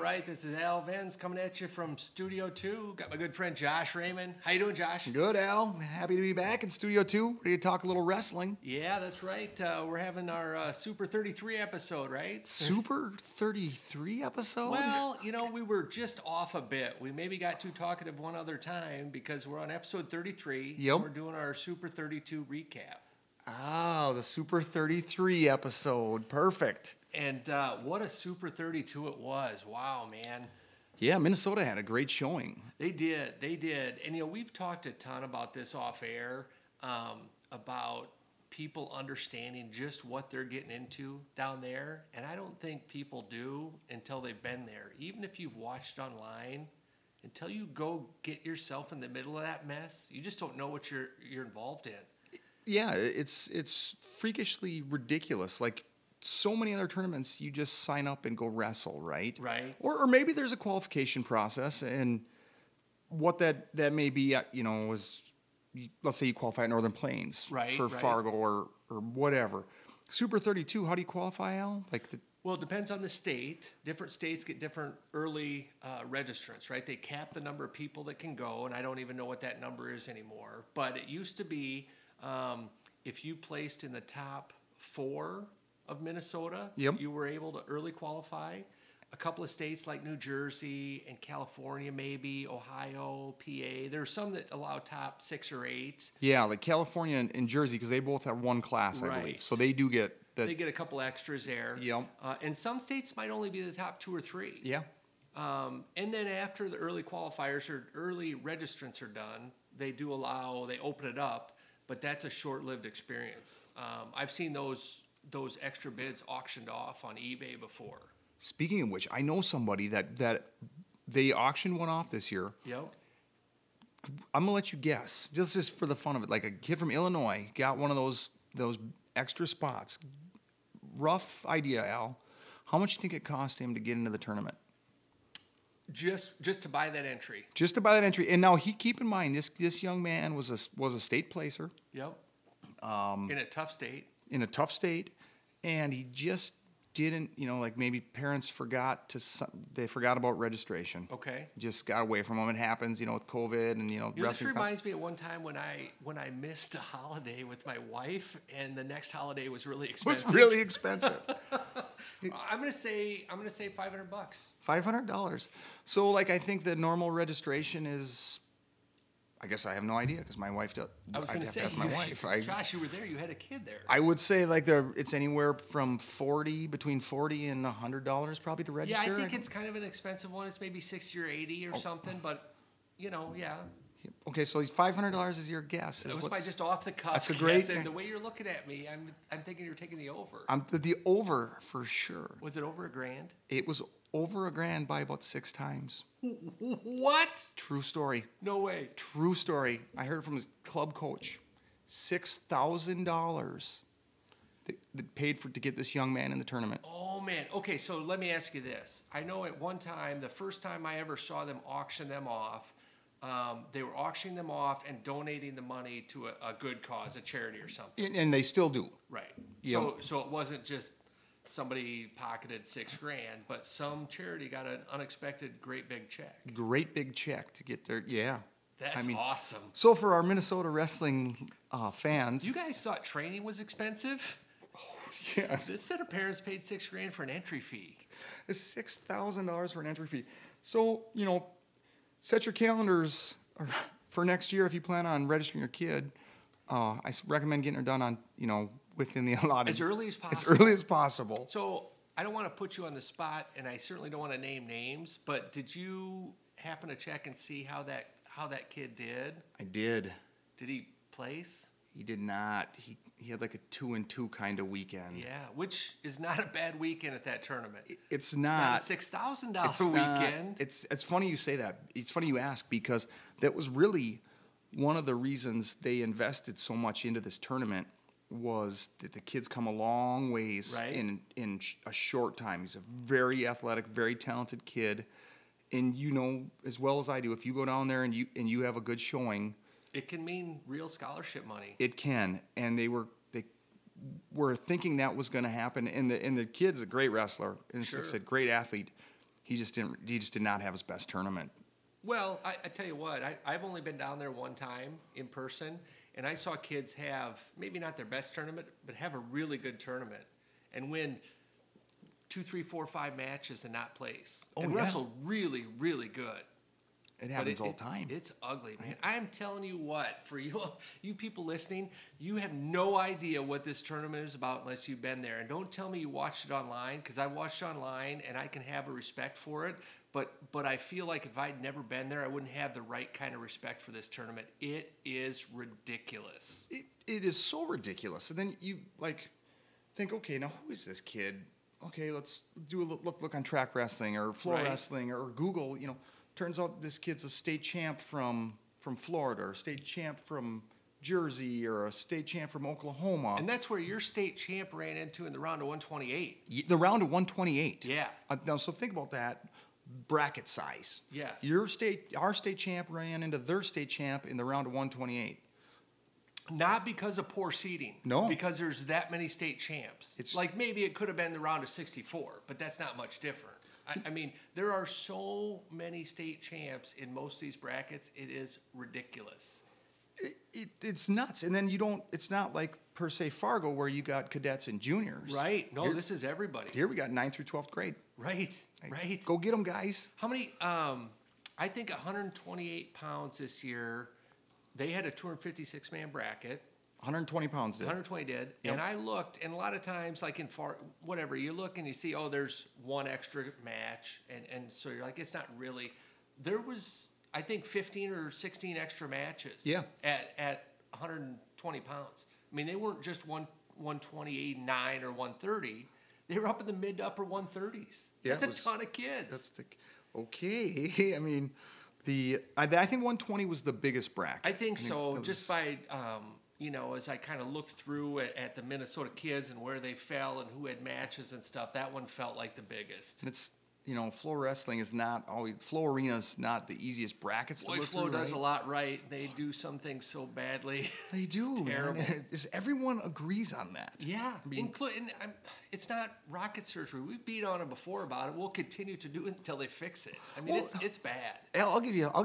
right, this is Al Venz coming at you from Studio 2. Got my good friend Josh Raymond. How you doing, Josh? Good, Al. Happy to be back in Studio 2. Ready to talk a little wrestling. Yeah, that's right. We're having our Super 33 episode, right? Super 33 episode? Well, we were just off a bit. We maybe got too talkative one other time because we're on episode 33. Yep. And we're doing our Super 32 recap. Oh, the Super 33 episode. Perfect. And what a Super 32 it was. Wow, man. Yeah, Minnesota had a great showing. They did. And, we've talked a ton about this off air, about people understanding just what they're getting into down there. And I don't think people do until they've been there. Even if you've watched online, until you go get yourself in the middle of that mess, you just don't know what you're involved in. Yeah, it's freakishly ridiculous. Like, so many other tournaments, you just sign up and go wrestle, right? Right. Or maybe there's a qualification process, and what that may be, was, let's say you qualify at Northern Plains for Fargo or whatever. Super 32, how do you qualify, Al? Well, it depends on the state. Different states get different early registrants, right? They cap the number of people that can go, and I don't even know what that number is anymore. But it used to be if you placed in the top 4 of Minnesota, yep, you were able to early qualify. A couple of states like New Jersey and California, maybe Ohio, PA. There are some that allow top 6 or 8. Yeah, like California and Jersey, because they both have one class, I believe. So they do get they get a couple extras there. Yep. And some states might only be the top 2 or 3. Yeah. And then after the early qualifiers or early registrants are done, they open it up, but that's a short-lived experience. I've seen those extra bids auctioned off on eBay before. Speaking of which, I know somebody that they auctioned one off this year. Yep. I'm gonna let you guess, just for the fun of it. Like a kid from Illinois got one of those extra spots. Rough idea, Al. How much do you think it cost him to get into the tournament? Just to buy that entry. Just to buy that entry, and now keep in mind this young man was a state placer. Yep. In a tough state. In a tough state, and he just didn't, like maybe parents forgot about registration. Okay. Just got away from them. It happens, with COVID and this reminds me of one time when I missed a holiday with my wife, and the next holiday was really expensive. Was really expensive. I'm gonna say $500. $500. So I think the normal registration is. I guess I have no idea because my wife does. I was going to say, ask my wife. Josh, you were there. You had a kid there. I would say it's anywhere from between $40 and $100 probably to register. Yeah, I think it's kind of an expensive one. It's maybe $60 or $80 or something, but yeah. Okay, so $500 is your guess. That was just off the cuff. That's a great. And the way you're looking at me, I'm thinking you're taking the over. The over for sure. Was it over $1,000? It was over $1,000 by about 6 times. What? True story. No way. True story. I heard it from his club coach. $6,000 they paid to get this young man in the tournament. Oh man. Okay, so let me ask you this. I know at one time, the first time I ever saw them auction them off, they were auctioning them off and donating the money to a good cause, a charity or something. And they still do. Right. Yep. So it wasn't just somebody pocketed $6,000, but some charity got an unexpected great big check. Great big check to get their, yeah. That's awesome. So for our Minnesota wrestling fans. You guys thought training was expensive? Oh, yeah. This set of parents paid $6,000 for an entry fee. It's $6,000 for an entry fee. So, set your calendars for next year if you plan on registering your kid. I recommend getting it done on, within the allotted. As early as possible. As early as possible. So I don't want to put you on the spot, and I certainly don't want to name names, but did you happen to check and see how that kid did? I did. Did he place? He did not. He had like a 2-2 kind of weekend. Yeah, which is not a bad weekend at that tournament. It's not. It's not a $6,000 weekend. It's funny you say that. It's funny you ask because that was really one of the reasons they invested so much into this tournament was that the kid's come a long ways in a short time. He's a very athletic, very talented kid. And as well as I do, if you go down there and you have a good showing, it can mean real scholarship money. It can. And they were thinking that was going to happen. And the kid's a great wrestler. And sure. It's a great athlete. He just did not have his best tournament. Well, I tell you what, I've only been down there one time in person, and I saw kids have maybe not their best tournament, but have a really good tournament and win 2, 3, 4, 5 matches and not place. And wrestle really, really good. It happens all the time. It's ugly, man. I'm telling you what, for you people listening, you have no idea what this tournament is about unless you've been there. And don't tell me you watched it online, because I watched it online and I can have a respect for it. But I feel like if I'd never been there, I wouldn't have the right kind of respect for this tournament. It is ridiculous. It is so ridiculous. And then you think, okay, now who is this kid? Okay, let's do a look on Track Wrestling or Floor Wrestling or Google. Turns out this kid's a state champ from Florida, or a state champ from Jersey, or a state champ from Oklahoma. And that's where your state champ ran into in the round of 128. The round of 128. Yeah. Now, so think about that bracket size. Yeah. Our state champ ran into their state champ in the round of 128. Not because of poor seeding. No. Because there's that many state champs. It's like maybe it could have been the round of 64, but that's not much different. I mean, there are so many state champs in most of these brackets. It is ridiculous. It's nuts. And then it's not like per se Fargo where you got cadets and juniors. Right. No, this is everybody. Here we got 9th through 12th grade. Right. Go get them, guys. How many, I think 128 pounds this year, they had a 256-man bracket. 120 pounds did. 120 did. Yep. And I looked, and a lot of times, like in whatever, you look and you see, there's one extra match. And so you're like, it's not really. There was, I think, 15 or 16 extra matches at 120 pounds. I mean, they weren't just 129 or 130. They were up in the mid to upper 130s. Yeah, that's a ton of kids. Okay. I mean, I think 120 was the biggest bracket. I think so, just by... as I kind of looked through at the Minnesota kids and where they fell and who had matches and stuff, that one felt like the biggest. And it's, Flow Wrestling is not always, Flow Arena's not the easiest brackets to look Flow through, does a lot right. They do some things so badly. They do, it's terrible. Man. Everyone agrees on that. Yeah. It's not rocket surgery. We've beat on them before about it. We'll continue to do it until they fix it. I mean, it's bad. I'll give you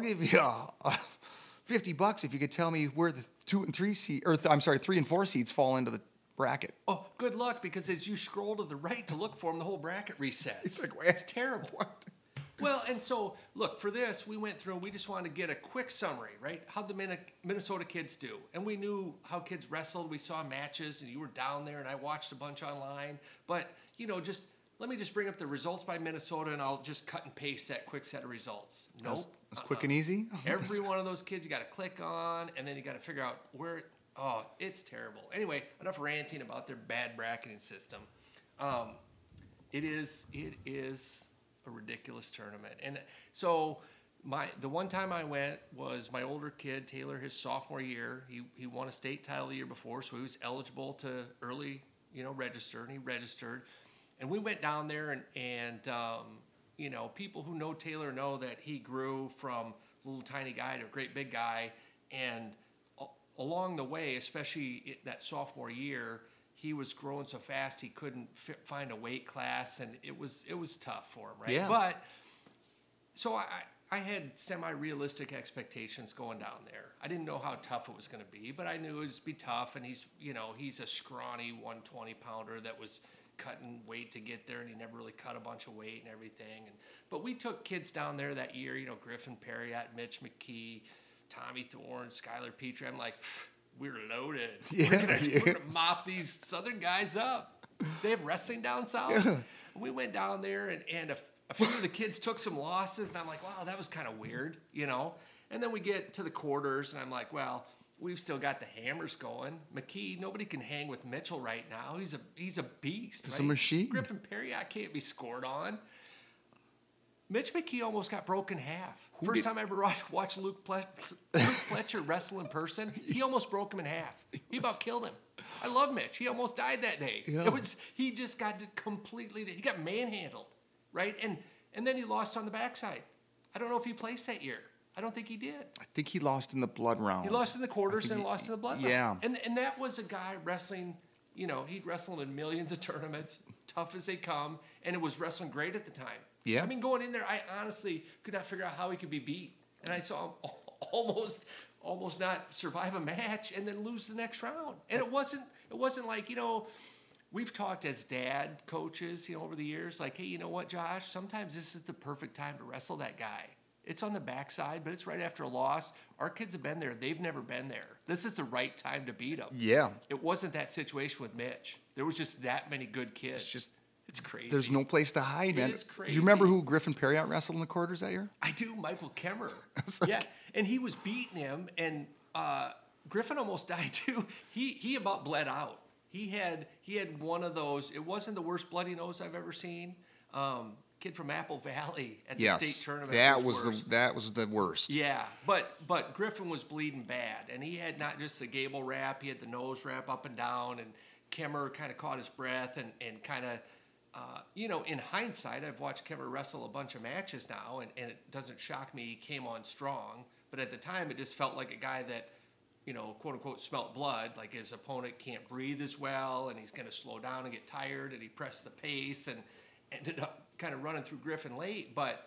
$50 if you could tell me where the 2 and 3 seed, 3 and 4 seeds fall into the bracket. Oh, good luck, because as you scroll to the right to look for them, the whole bracket resets. It's like, it's terrible. What? Well, and so look, for this, we went through and we just wanted to get a quick summary, right? How the Minnesota kids do, and we knew how kids wrestled. We saw matches, and you were down there, and I watched a bunch online. But let me just bring up the results by Minnesota, and I'll just cut and paste that quick set of results. Nope. That's quick and easy? Every one of those kids you got to click on, and then you got to figure out where. Oh, it's terrible. Anyway, enough ranting about their bad bracketing system. It is a ridiculous tournament. And so the one time I went was my older kid, Taylor, his sophomore year. He won a state title the year before, so he was eligible to early, register, and he registered. And we went down there, and people who know Taylor know that he grew from a little tiny guy to a great big guy. And along the way, especially that sophomore year, he was growing so fast he couldn't find a weight class, and it was tough for him, right? Yeah. But so I had semi-realistic expectations going down there. I didn't know how tough it was going to be, but I knew it would be tough. And he's a scrawny 120 pounder that was cutting weight to get there, and he never really cut a bunch of weight and everything. But we took kids down there that year, Griffin Perriott, Mitch McKee, Tommy Thorne, Skylar Petrie. I'm like, we're loaded. Yeah, we're gonna mop these Southern guys up. They have wrestling down south. Yeah. We went down there, and a few of the kids took some losses, and I'm like, wow, that was kind of weird, And then we get to the quarters, and I'm like, well, we've still got the hammers going. McKee, nobody can hang with Mitchell right now. He's a beast. He's a machine. Griffin Perriott can't be scored on. Mitch McKee almost got broken in half. First time I ever watched Luke Fletcher wrestle in person, he almost broke him in half. He about killed him. I love Mitch. He almost died that day. Yeah. He just got he got manhandled, right? And then he lost on the backside. I don't know if he placed that year. I don't think he did. I think he lost in the blood round. He lost in the quarters and lost in the blood round. Yeah. And that was a guy wrestling he'd wrestled in millions of tournaments, tough as they come, and it was wrestling great at the time. Yeah. I mean, going in there, I honestly could not figure out how he could be beat. And I saw him almost not survive a match and then lose the next round. And it wasn't like, we've talked as dad coaches, over the years, like, hey, you know what, Josh? Sometimes this is the perfect time to wrestle that guy. It's on the backside, but it's right after a loss. Our kids have been there. They've never been there. This is the right time to beat them. Yeah. It wasn't that situation with Mitch. There was just that many good kids. It's crazy. There's no place to hide, man. It's crazy. Do you remember who Griffin Perriott wrestled in the quarters that year? I do, Michael Kemmer. Like, yeah, and he was beating him, and Griffin almost died too. He about bled out. He had one of those. It wasn't the worst bloody nose I've ever seen. Kid from Apple Valley at the state tournament. That was the worst. Yeah, but Griffin was bleeding bad, and he had not just the gable wrap, he had the nose wrap up and down, and Kemmer kind of caught his breath and kind of, in hindsight, I've watched Kemmer wrestle a bunch of matches now, and it doesn't shock me he came on strong, but at the time it just felt like a guy that, quote unquote, smelt blood, like his opponent can't breathe as well, and he's going to slow down and get tired, and he pressed the pace and ended up kind of running through Griffin late. But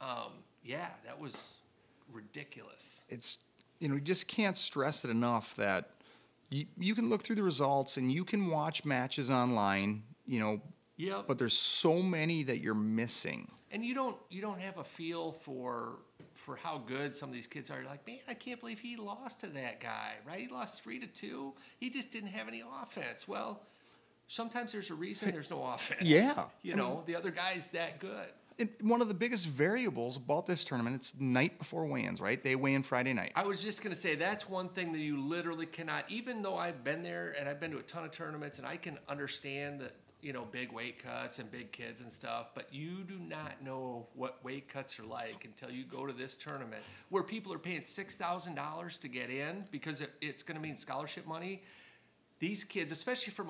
that was ridiculous. It's, you just can't stress it enough that you can look through the results and you can watch matches online, Yep. but there's so many that you're missing. And you don't have a feel for how good some of these kids are. You're like, man, I can't believe he lost to that guy, right? He lost 3-2. He just didn't have any offense. Well, sometimes there's a reason there's no offense. Yeah. The other guy's that good. One of the biggest variables about this tournament, it's night before weigh-ins, right? They weigh in Friday night. I was just going to say, that's one thing that you literally cannot, even though I've been there and I've been to a ton of tournaments and I can understand that, big weight cuts and big kids and stuff, but you do not know what weight cuts are like until you go to this tournament where people are paying $6,000 to get in because it's going to mean scholarship money. These kids, especially from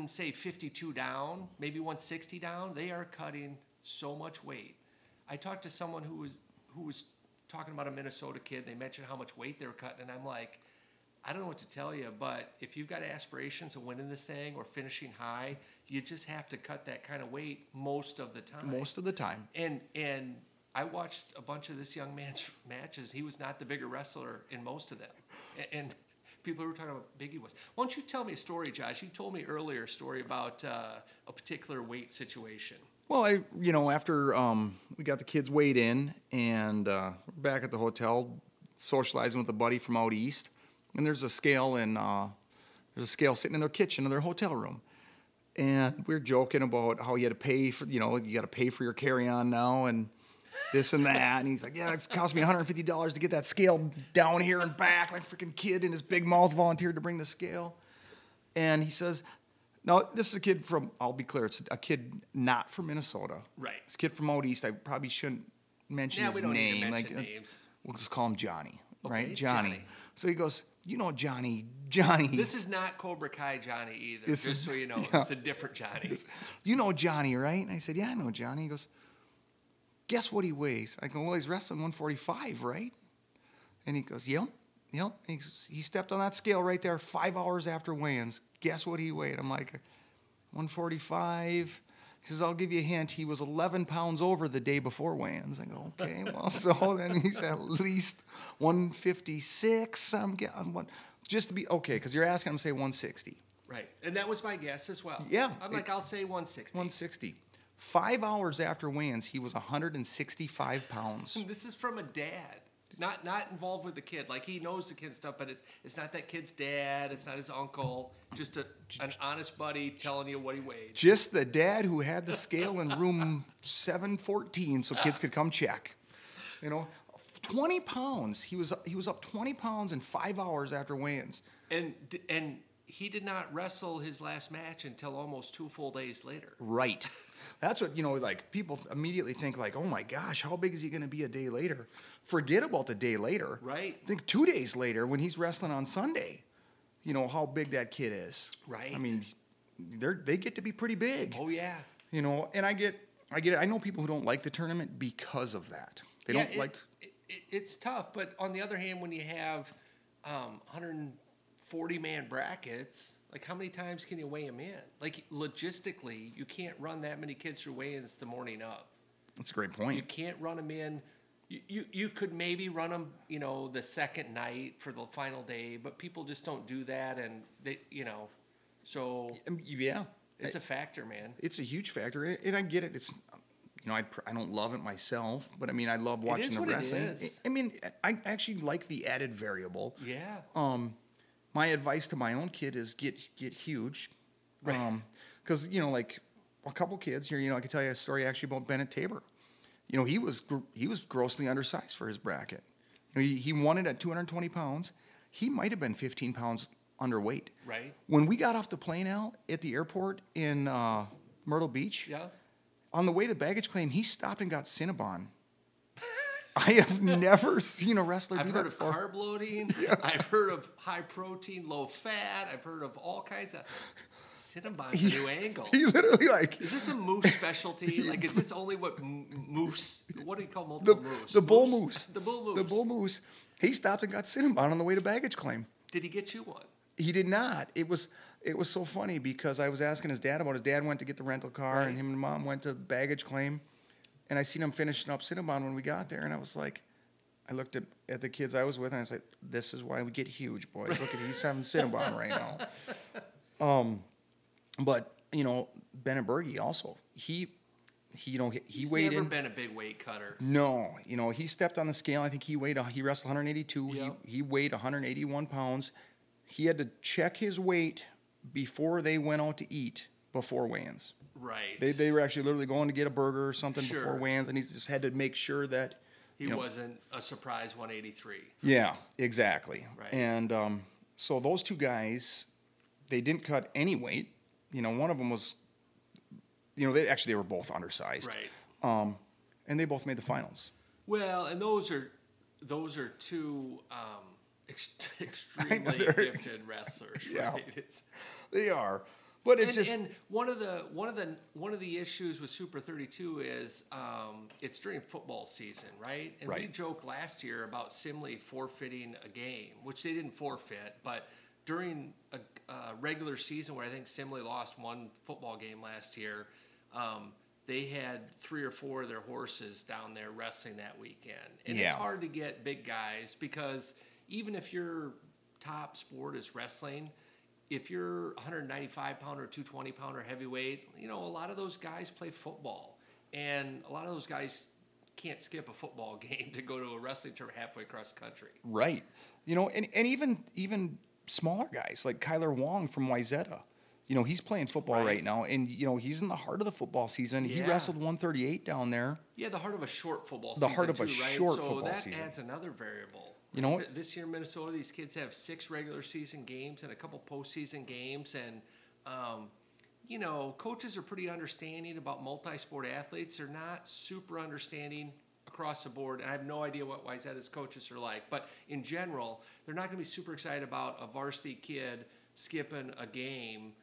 152 down, maybe 160 down, they are cutting so much weight. I talked to someone who was talking about a Minnesota kid. They mentioned how much weight they were cutting, and I'm like, I don't know what to tell you, but if you've got aspirations of winning this thing or finishing high, you just have to cut that kind of weight most of the time. Most of the time. And I watched a bunch of this young man's matches. He was not the bigger wrestler in most of them. And people were talking about how big he was. Why don't you tell me a story, Josh? You told me earlier a story about a particular weight situation. Well, after we got the kids weighed in and we're back at the hotel socializing with a buddy from out east, and there's a scale sitting in their kitchen in their hotel room. And we were joking about how you had to pay for, you got to pay for your carry-on now and this and that. And he's like, yeah, it's cost me $150 to get that scale down here and back. My freaking kid in his big mouth volunteered to bring the scale. And he says, now, this is a kid from, I'll be clear, it's a kid not from Minnesota. Right. It's a kid from out east. I probably shouldn't mention his name. Yeah, we don't need to mention names. We'll just call him Johnny, Okay, right? Johnny. So he goes, Johnny. This is not Cobra Kai Johnny either, just so you know. Yeah. It's a different Johnny. Johnny, right? And I said, yeah, I know Johnny. He goes, guess what he weighs? I go, well, he's wrestling 145, right? And he goes, yep. He stepped on that scale right there 5 hours after weigh-ins. Guess what he weighed? I'm like, 145. He says, I'll give you a hint. He was 11 pounds over the day before weigh-ins. I go, okay, well, so then he's at least 156. Just to be, okay, because you're asking him to say 160. Right, and that was my guess as well. Yeah. I'll say 160. 160. 5 hours after weigh-ins, he was 165 pounds. This is from a dad. Not involved with the kid. Like, he knows the kid stuff, but it's not that kid's dad. It's not his uncle. Just an honest buddy telling you what he weighed. Just the dad who had the scale in room 714 so kids could come check. 20 pounds. He was up 20 pounds in 5 hours after weigh-ins. And he did not wrestle his last match until almost 2 full days later. Right. That's what, people immediately think like, oh my gosh, how big is he going to be a day later? Forget about the day later. Right. Think 2 days later when he's wrestling on Sunday, how big that kid is. Right. I mean, they get to be pretty big. Oh, yeah. And I get it. I know people who don't like the tournament because of that. They don't like... It's tough, but on the other hand, when you have 140-man brackets, Like, how many times can you weigh them in? Like, logistically, you can't run that many kids through weigh-ins the morning of. That's a great point. You can't run them in. You could maybe run them, the second night for the final day, but people just don't do that, and they, so Yeah, it's a factor, man. it's a huge factor, and I get it. It's, I don't love it myself, but I mean, I love watching the wrestling. It is. I mean, I actually like the added variable. Yeah. My advice to my own kid is get huge, Right. Because like a couple kids here, I can tell you a story actually about Bennett Tabor. He was grossly undersized for his bracket. He won it at 220 pounds. He might have been 15 pounds underweight. Right. When we got off the plane, Al, at the airport in Myrtle Beach, Yeah. on the way to baggage claim, he stopped and got Cinnabon. I have never seen a wrestler do I've that heard of before. carb loading. Yeah. I've heard of high protein, low fat. I've heard of all kinds of Cinnabon's a new angle. He literally Is this a moose specialty? Like, is this only what moose? What do you call multiple moose? the bull moose. The bull moose. The bull moose. He stopped and got Cinnabon on the way to baggage claim. Did he get you one? He did not. It was so funny because I was asking his dad about it. His dad went to get the rental car, Right. and him and mom went to the baggage claim. And I seen him finishing up Cinnabon when we got there, and I was like, I looked at the kids I was with, and I was like, this is why we get huge, boys. Look at he's having Cinnabon right now. But Bennett Berge also he He's weighed never in. been a big weight cutter. No, he stepped on the scale. I think he wrestled 182. Yep. He weighed 181 pounds. He had to check his weight before they went out to eat before weigh-ins. Right. They were actually literally going to get a burger or something Sure. before weigh-ins, and he just had to make sure that He wasn't a surprise 183. Yeah, exactly. Right. And so those two guys, they didn't cut any weight. One of them was, they were both undersized. Right. And they both made the finals. Well, and those are two extremely they're- gifted wrestlers. Yeah. Right. It's, They are, but it's just and one of the issues with Super 32 is it's during football season, right? And we Right. joked last year about Simley forfeiting a game, which they didn't forfeit, but during a regular season where I think Simley lost one football game last year, they had 3 or 4 of their horses down there wrestling that weekend. And Yeah. it's hard to get big guys because even if your top sport is wrestling, if you're 195 pounder, 220 pounder heavyweight, a lot of those guys play football. And a lot of those guys can't skip a football game to go to a wrestling tournament halfway across the country. right. And even smaller guys like Kyler Wong from Wayzata. He's playing football right now, and he's in the heart of the football season. He Yeah. wrestled 138 down there. Yeah, the heart of a short football The season. heart of a too, right? short so football that season. adds another variable. You know what? This year in Minnesota, these kids have 6 regular season games and a couple postseason games, and coaches are pretty understanding about multi-sport athletes. They're not super understanding across the board, and I have no idea what Wayzata's coaches are like. But in general, they're not going to be super excited about a varsity kid skipping a game,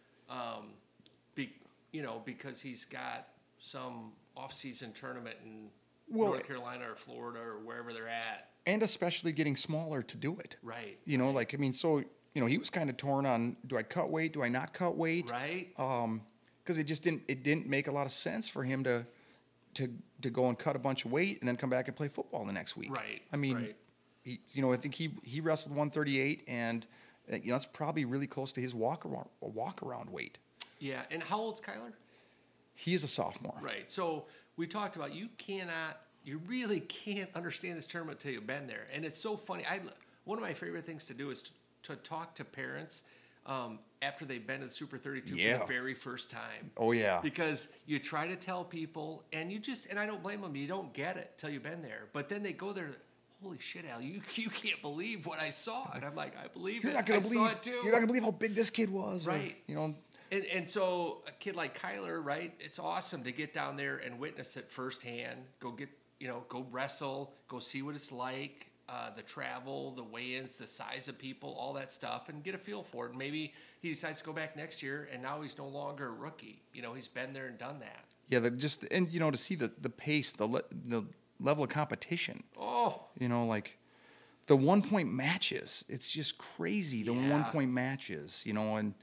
because he's got some off-season tournament in North Carolina or Florida or wherever they're at. And especially getting smaller to do it. Right. He was kind of torn on, do I cut weight? Do I not cut weight? Right. Because it didn't make a lot of sense for him to go and cut a bunch of weight and then come back and play football the next week. Right. I mean, right. I think he wrestled 138, and that's probably really close to his walk around weight. Yeah. And how old's Kyler? He is a sophomore. Right. So we talked about you really can't understand this tournament until you've been there. And it's so funny. One of my favorite things to do is to talk to parents after they've been to the Super 32 Yeah. for the very first time. Oh, yeah. Because you try to tell people, and and I don't blame them, you don't get it till you've been there. But then they go there, holy shit, Al, you can't believe what I saw. And I'm like, I believe You're it. not gonna I believe. saw it too. You're not gonna believe how big this kid was. Right. Or, And so a kid like Kyler, right? It's awesome to get down there and witness it firsthand. Go wrestle, go see what it's like, the travel, the weigh-ins, the size of people, all that stuff, and get a feel for it. And maybe he decides to go back next year, and now he's no longer a rookie. He's been there and done that. Yeah, to see the pace, the level of competition. Oh, Like the 1-point matches. It's just crazy. The Yeah. 1-point matches. And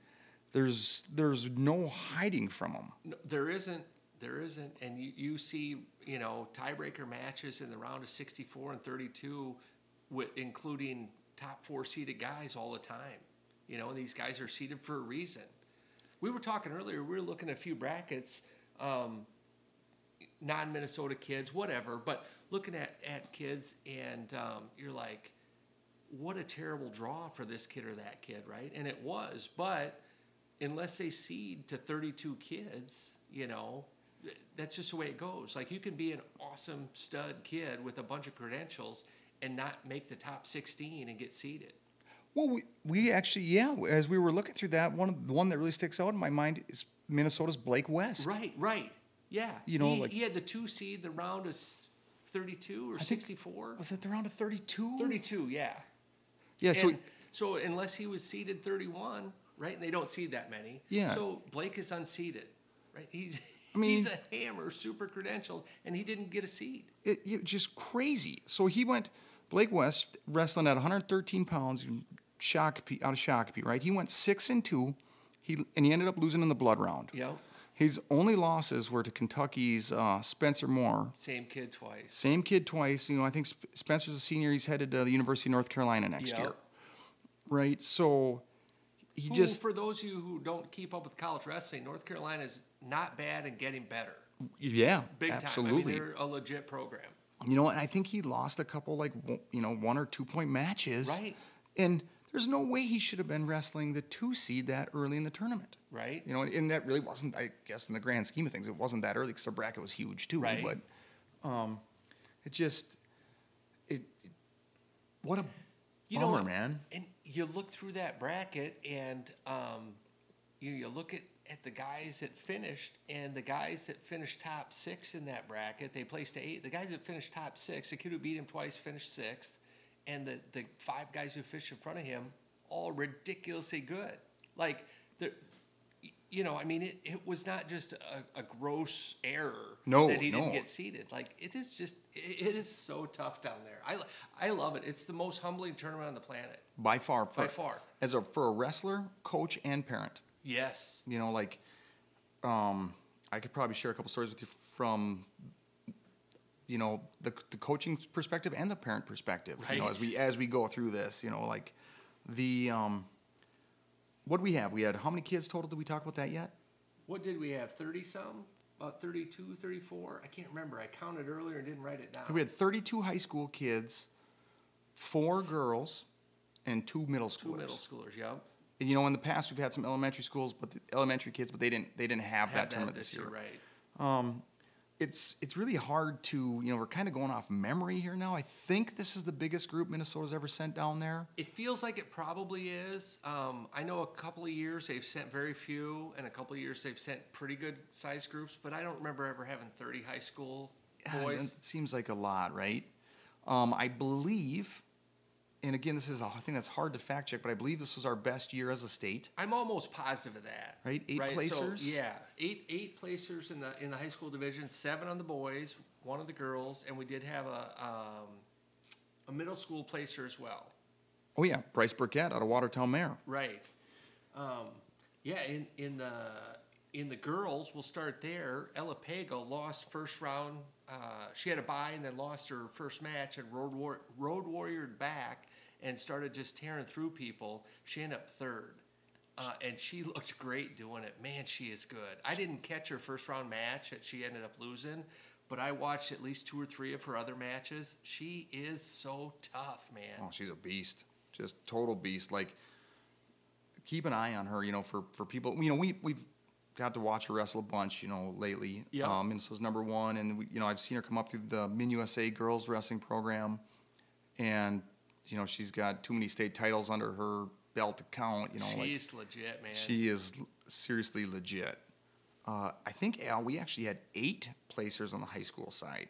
There's no hiding from them. No, there isn't. There isn't. And you see, tiebreaker matches in the round of 64 and 32, including top 4 seeded guys all the time. These guys are seeded for a reason. We were talking earlier, we were looking at a few brackets, non-Minnesota kids, whatever, but looking at kids, and you're like, what a terrible draw for this kid or that kid, right? And it was, but unless they seed to 32 kids, that's just the way it goes. Like, you can be an awesome stud kid with a bunch of credentials and not make the top 16 and get seeded. Well, we actually, yeah, as we were looking through that, the one that really sticks out in my mind is Minnesota's Blake West. Right. Yeah. He had the 2 seed, the round of 32 or 64. Was it the round of 32? 32, yeah. Yeah, so unless he was seeded 31, right, and they don't seed that many. Yeah. So Blake is unseeded, right? He's a hammer, super credentialed, and he didn't get a seed. It just crazy. So Blake West, wrestling at 113 pounds, out of Shakopee, right? He went 6-2, and he ended up losing in the blood round. Yeah. His only losses were to Kentucky's Spencer Moore. Same kid twice. I think Spencer's a senior. He's headed to the University of North Carolina next year. Right? So for those of you who don't keep up with college wrestling, North Carolina is not bad and getting better. Yeah, big absolutely. time. I mean, they're a legit program. And I think he lost a couple 1 or 2 point matches. Right. And there's no way he should have been wrestling the 2 seed that early in the tournament. Right. And that really wasn't, I guess, in the grand scheme of things, it wasn't that early because the bracket was huge too. Right. But what a bummer, man. And you look through that bracket, and you look at the guys that finished, and the guys that finished top 6 in that bracket, they placed to 8. The guys that finished top 6, the kid who beat him twice finished 6th, and the 5 guys who fished in front of him, all ridiculously good. Like, it was not just a gross error that he didn't get seeded. Like, it is so tough down there. I love it. It's the most humbling tournament on the planet. By far. For a wrestler, coach, and parent. Yes. I could probably share a couple stories with you from, the coaching perspective and the parent perspective. Right. As we go through this, what do we have? We had how many kids total? Did we talk about that yet? What did we have? 30-some? About 32, 34? I can't remember. I counted earlier and didn't write it down. So we had 32 high school kids, 4 girls, and 2 middle schoolers. 2 middle schoolers, yeah. And, in the past we've had some elementary schools, but elementary kids, but they didn't have that tournament this year. Right. It's really hard to, we're kind of going off memory here now. I think this is the biggest group Minnesota's ever sent down there. It feels like it probably is. I know a couple of years they've sent very few, and a couple of years they've sent pretty good sized groups, but I don't remember ever having 30 high school boys. It seems like a lot, right? I believe, and again, this is a thing that's hard to fact check, but I believe this was our best year as a state. I'm almost positive of that. Right, 8 placers. So, yeah, eight placers in the high school division, 7 on the boys, 1 on the girls, and we did have a middle school placer as well. Oh yeah, Bryce Burkett out of Watertown Mare. Right. In the girls, we'll start there. Ella Pago lost first round. She had a bye and then lost her first match and road warriored back and started just tearing through people. She ended up 3rd. And she looked great doing it. Man, she is good. I didn't catch her first round match that she ended up losing, but I watched at least 2 or 3 of her other matches. She is so tough, man. Oh, she's a beast. Just total beast. Like, keep an eye on her, for people. We've got to watch her wrestle a bunch, lately. Yeah. Minnesota's number 1, and I've seen her come up through the Min USA girls wrestling program, and she's got too many state titles under her belt to count. She's legit, man. She is seriously legit. I think, Al, we actually had 8 placers on the high school side.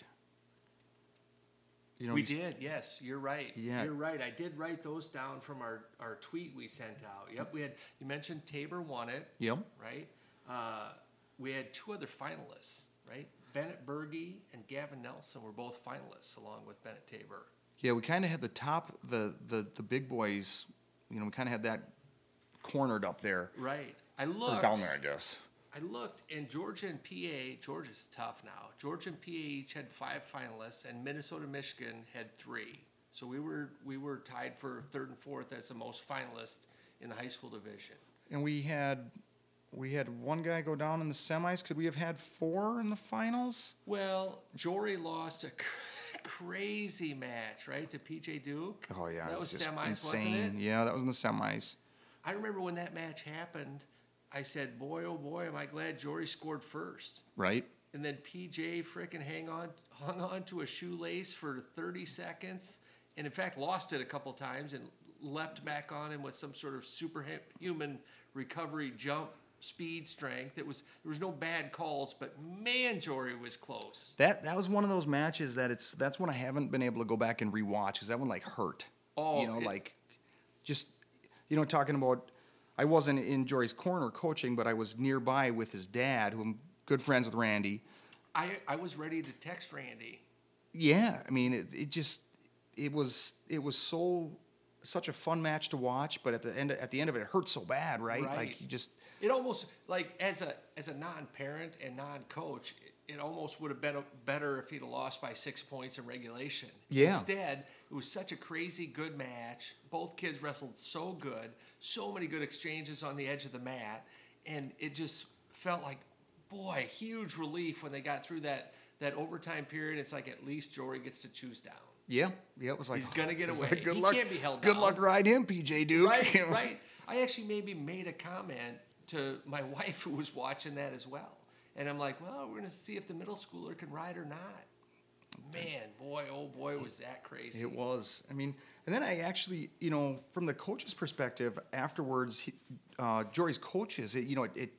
We did, yes. You're right. Yeah. You're right. I did write those down from our tweet we sent out. Yep, you mentioned Tabor won it. Yep. Right? We had 2 other finalists, right? Bennett Berge and Gavin Nelson were both finalists along with Bennett Tabor. Yeah, we kind of had the top, the big boys, we kind of had that cornered up there. Right. I looked. Or down there, I guess. I looked, and Georgia and PA, Georgia's tough now. Georgia and PA each had 5 finalists, and Minnesota, Michigan had 3. So we were tied for 3rd and 4th as the most finalists in the high school division. And we had one guy go down in the semis. Could we have had 4 in the finals? Well, Jory lost a crazy match, right, to PJ Duke. Oh yeah, that was just semis, insane. wasn't it? Yeah, that was in the semis. I remember when that match happened. I said, boy, oh boy, am I glad Jory scored first. Right. And then PJ frickin' hung on to a shoelace for 30 seconds, and in fact lost it a couple times and leapt back on him with some sort of superhuman recovery jump speed strength. There was no bad calls, but man, Jory was close. That was one of those matches that's one I haven't been able to go back and rewatch because that one like hurt. Oh, talking about. I wasn't in Jory's corner coaching, but I was nearby with his dad, who I'm good friends with Randy. I was ready to text Randy. Yeah, I mean, it was such a fun match to watch, but at the end of it hurt so bad, right? Like it almost like as a non-parent and non-coach, it almost would have been better if he'd have lost by 6 points in regulation. Yeah. Instead, it was such a crazy good match. Both kids wrestled so good, so many good exchanges on the edge of the mat, and it just felt like, boy, huge relief when they got through that overtime period. It's like at least Jory gets to choose down. Yeah, it was like he's gonna get away. Like, He can't be held down. Good luck riding him, PJ Duke. Right, right. I actually maybe made a comment to my wife who was watching that as well. And I'm like, well, we're going to see if the middle schooler can ride or not. Man, boy, oh boy, was that crazy. It was. I mean, and then I actually, from the coach's perspective, afterwards, Jory's coaches, it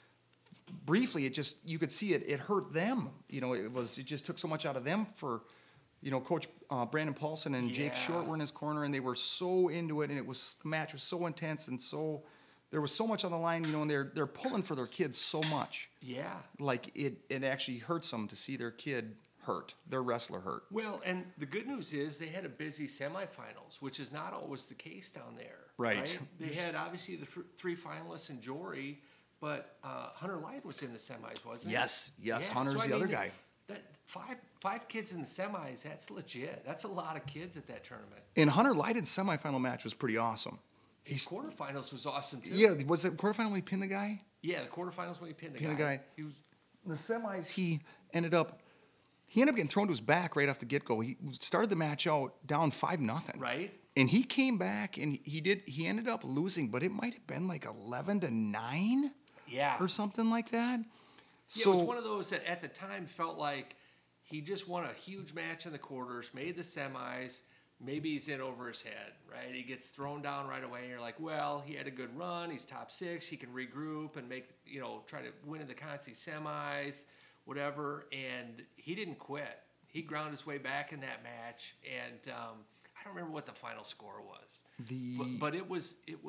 briefly, you could see it hurt them. It just took so much out of them for, Coach Brandon Paulson and Jake Short were in his corner, and they were so into it, and the match was so intense, and so there was so much on the line, and they're pulling for their kids so much. Yeah. Like it actually hurts them to see their kid hurt, their wrestler hurt. Well, and the good news is they had a busy semifinals, which is not always the case down there. Right. They had obviously the 3 finalists in Jory, but Hunter Light was in the semis, wasn't he? Yes, Yeah, Hunter's the other guy. That five kids in the semis, that's legit. That's a lot of kids at that tournament. And Hunter Lighten's semifinal match was pretty awesome. His quarterfinals was awesome too. Yeah, was it quarterfinal when he pinned the guy? Yeah, the quarterfinals when he pinned the guy. He was the semis. He ended up getting thrown to his back right off the get go. He started the match out down 5-0. Right. And he came back and he ended up losing, but it might have been like 11-9. Yeah. Or something like that. Yeah, So it was one of those that at the time felt like he just won a huge match in the quarters, made the semis. Maybe he's in over his head, right? He gets thrown down right away, and you're like, well, he had a good run. He's top 6. He can regroup and try to win in the Conci semis, whatever. And he didn't quit. He ground his way back in that match, and I don't remember what the final score was. But it was. It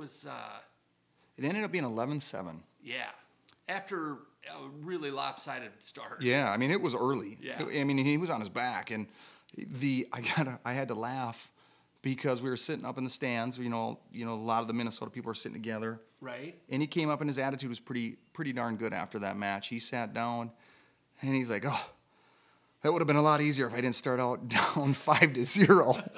ended up being 11-7. Yeah, after a really lopsided start. Yeah, I mean it was early. Yeah. I mean he was on his back, and I had to laugh because we were sitting up in the stands. A lot of the Minnesota people were sitting together. Right. And he came up and his attitude was pretty darn good after that match. He sat down, and he's like, "Oh, that would have been a lot easier if I didn't start out down 5-0."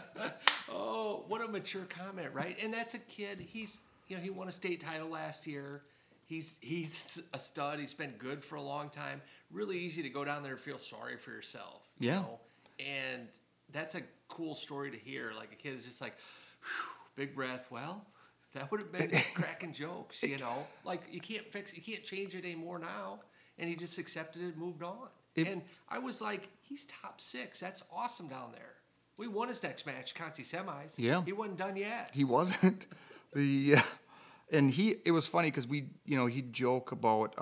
Oh, what a mature comment, right? And that's a kid. He won a state title last year. He's a stud. He's been good for a long time. Really easy to go down there and feel sorry for yourself. Yeah. And that's a cool story to hear. Like a kid is just like, big breath. Well, that would have been cracking jokes, Like you can't change it anymore now. And he just accepted it and moved on. And I was like, he's top 6. That's awesome down there. We won his next match, Conci semis. Yeah. He wasn't done yet. He wasn't. And it was funny because he'd joke about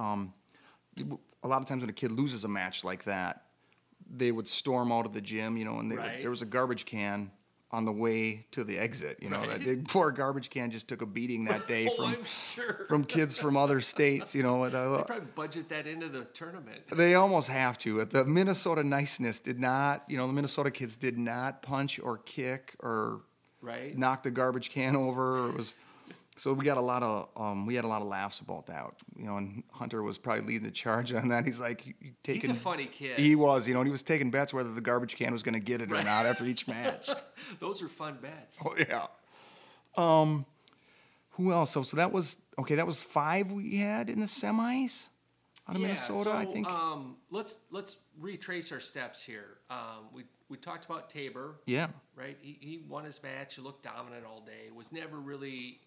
a lot of times when a kid loses a match like that, they would storm out of the gym, and there was a garbage can on the way to the exit. That poor garbage can just took a beating that day from kids from other states. They probably budget that into the tournament. They almost have to. The Minnesota niceness did not. The Minnesota kids did not punch or kick or knock the garbage can over. So we got a lot of we had a lot of laughs about that, and Hunter was probably leading the charge on that. He's like taking. He's a funny kid. He was, and he was taking bets whether the garbage can was going to get it or not after each match. Those are fun bets. Oh yeah. Who else? So that was okay. That was 5 we had in the semis out of Minnesota, I think. Let's retrace our steps here. We talked about Tabor. Yeah. Right. He won his match. He looked dominant all day. Was never really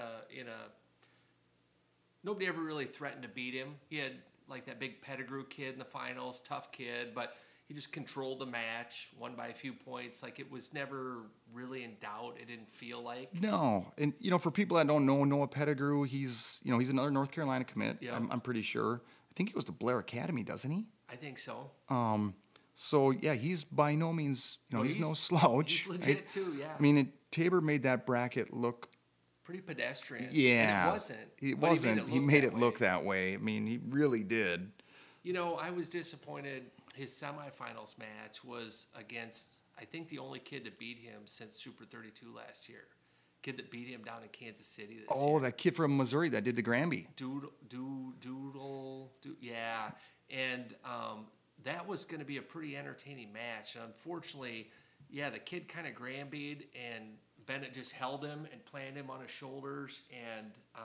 nobody ever really threatened to beat him. He had like that big Pettigrew kid in the finals, tough kid, but he just controlled the match, won by a few points. Like it was never really in doubt. It didn't feel like. No, and for people that don't know Noah Pettigrew, he's another North Carolina commit. Yeah. I'm pretty sure. I think he goes to Blair Academy, doesn't he? I think so. So yeah, he's by no means, he's no slouch. He's legit too, yeah. I mean, Tabor made that bracket look pretty pedestrian. Yeah, and it wasn't. It wasn't. He made it look that way. I mean, he really did. I was disappointed. His semifinals match was against, I think, the only kid to beat him since Super 32 last year. Kid that beat him down in Kansas City this year. Oh, that kid from Missouri that did the Granby. Doodle, yeah. And that was going to be a pretty entertaining match. And unfortunately, yeah, the kid kind of Granbied, and Bennett just held him and planted him on his shoulders, and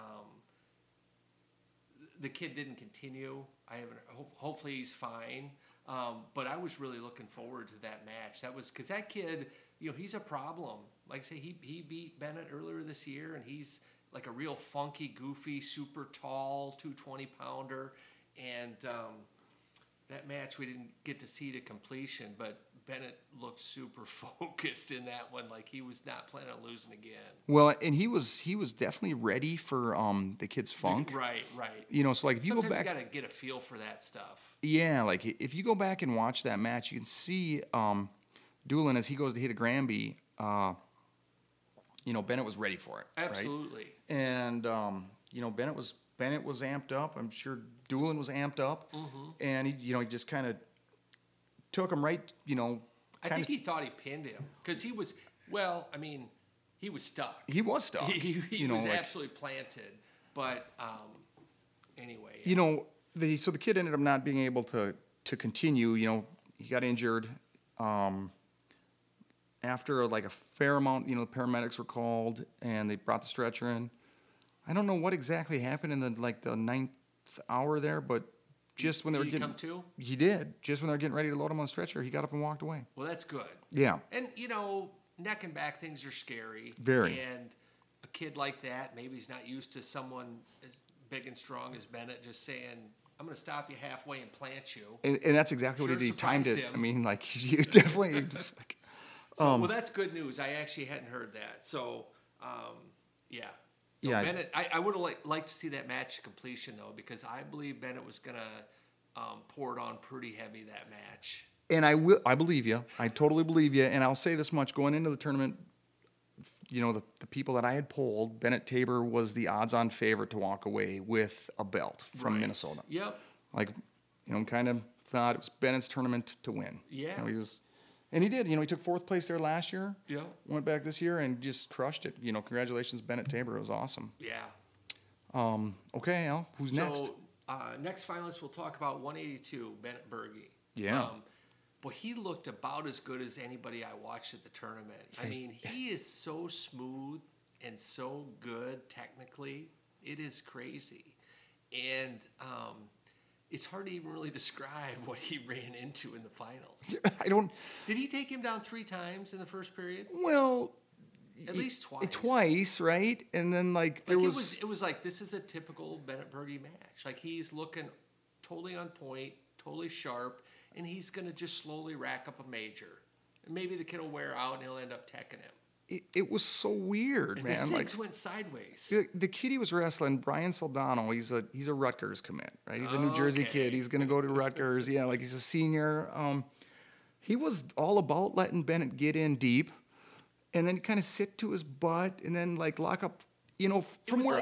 the kid didn't continue. Hopefully he's fine. But I was really looking forward to that match. That was because that kid, he's a problem. Like I say, he beat Bennett earlier this year, and he's like a real funky, goofy, super tall 220-pounder. And that match we didn't get to see to completion, but Bennett looked super focused in that one, like he was not planning on losing again. Well, and he was definitely ready for the kid's funk. Right. So like if you Sometimes go back, you got to get a feel for that stuff. Yeah, like if you go back and watch that match, you can see Doolin as he goes to hit a Granby. Bennett was ready for it. Absolutely. Right? And Bennett was amped up. I'm sure Doolin was amped up, and he just kind of took him right. I think he thought he pinned him because he was. Well, I mean, he was stuck. He was stuck. He was absolutely planted. But anyway. Yeah. So the kid ended up not being able to continue. He got injured. After like a fair amount, the paramedics were called and they brought the stretcher in. I don't know what exactly happened in the 9th hour there, but just when they were come to? He did. Just when they were getting ready to load him on the stretcher, he got up and walked away. Well, that's good. Yeah. And neck and back things are scary. Very. And a kid like that, maybe he's not used to someone as big and strong as Bennett just saying, I'm going to stop you halfway and plant you. And that's exactly what he did. He timed it. Him. I mean, you definitely just like. Well, that's good news. I actually hadn't heard that. So, yeah. Yeah. Bennett, I would have liked to see that match to completion, though, because I believe Bennett was going to pour it on pretty heavy that match. And I believe you. I totally believe you. And I'll say this much. Going into the tournament, the people that I had polled, Bennett Tabor was the odds-on favorite to walk away with a belt from Minnesota. Yep. Kind of thought it was Bennett's tournament to win. Yeah. And he did. He took 4th place there last year. Yeah. Went back this year and just crushed it. Congratulations, Bennett Tabor. It was awesome. Yeah. Okay, Al, who's next? So, next finalist, we'll talk about 182, Bennett Berge. Yeah. But he looked about as good as anybody I watched at the tournament. I mean, he is so smooth and so good technically. It is crazy. And it's hard to even really describe what he ran into in the finals. Did he take him down 3 times in the first period? Well, at least twice. Twice, right? And then there was. It was like, this is a typical Bennett Berge match. Like, he's looking totally on point, totally sharp, and he's going to just slowly rack up a major. And maybe the kid will wear out and he'll end up teching him. It was so weird, and man. Things went sideways. The kid he was wrestling, Brian Soldano, he's a Rutgers commit, right? He's a New Jersey kid. He's going to go to Rutgers. Yeah, he's a senior. He was all about letting Bennett get in deep, and then kind of sit to his butt, and then lock up. From where.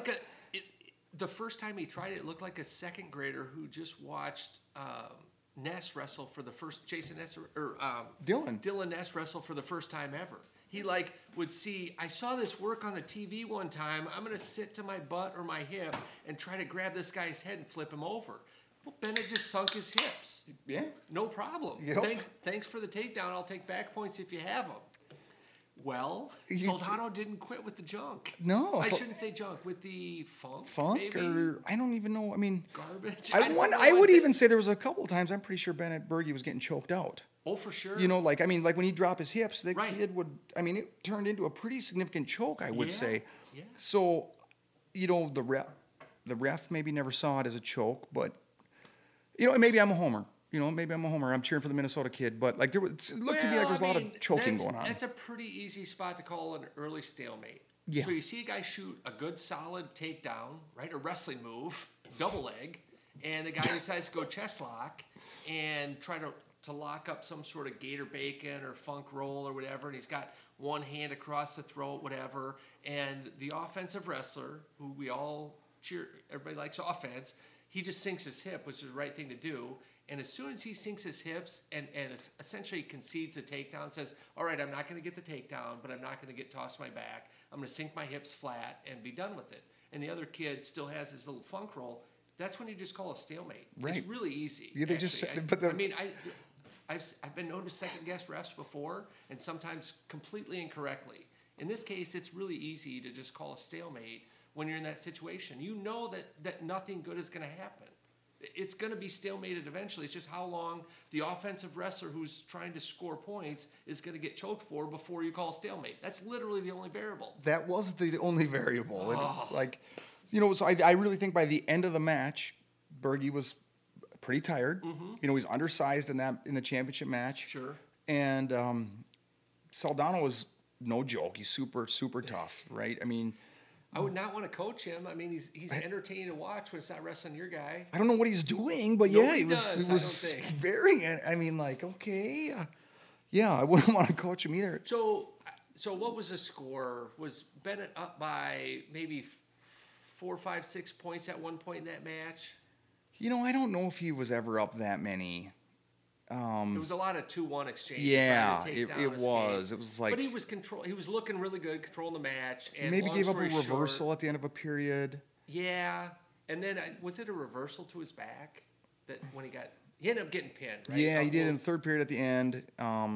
The first time he tried it, it looked like a second grader who just watched Ness wrestle for the first Dylan Ness wrestle for the first time ever. he like would see, I saw this work on the TV one time. I'm going to sit to my butt or my hip and try to grab this guy's head and flip him over. Well, Bennett just sunk his hips. Yeah. No problem. Yep. Thanks for the takedown. I'll take back points if you have them. Well, Soldano didn't quit with the junk. No. I shouldn't say junk, with the funk maybe? Or I don't even know. I mean, garbage. I would even say there was a couple of times, I'm pretty sure Bennett Berge was getting choked out. Oh, for sure. You know, like when he dropped his hips, the kid would, it turned into a pretty significant choke, I would say. Yeah. So, the ref maybe never saw it as a choke, but, maybe I'm a homer. I'm cheering for the Minnesota kid, but it looked to me like there was a lot of choking going on. That's a pretty easy spot to call an early stalemate. Yeah. So you see a guy shoot a good solid takedown, right? A wrestling move, double leg, and the guy decides to go chest lock and try to lock up some sort of gator bacon or funk roll or whatever, and he's got one hand across the throat, whatever, and the offensive wrestler, who we all cheer, everybody likes offense, he just sinks his hip, which is the right thing to do. And as soon as he sinks his hips and essentially concedes the takedown, says, all right, I'm not going to get the takedown, but I'm not going to get tossed to my back. I'm going to sink my hips flat and be done with it. And the other kid still has his little funk roll. That's when you just call a stalemate. Right. It's really easy. Yeah, they just I've been known to second guess refs before, and sometimes completely incorrectly. In this case, it's really easy to just call a stalemate when you're in that situation. You know that nothing good is going to happen. It's going to be stalemated eventually. It's just how long the offensive wrestler who's trying to score points is going to get choked for before you call stalemate. That's literally the only variable. That was the only variable. It's so I really think by the end of the match, Berge was pretty tired. Mm-hmm. He's undersized in the championship match. Sure. And Soldano was no joke. He's super, super tough, right? I would not want to coach him. He's entertaining to watch when it's not wrestling your guy. I don't know what he's doing, but Nobody it was very. Okay, I wouldn't want to coach him either. So what was the score? Was Bennett up by maybe 4, 5, 6 points at one point in that match? I don't know if he was ever up that many. It was a lot of 2-1 exchanges. Yeah, it was. It was but he was He was looking really good, controlling the match. And maybe gave up a reversal at the end of a period. Yeah, and then was it a reversal to his back that when he ended up getting pinned? Right? Yeah, he did in the third period at the end.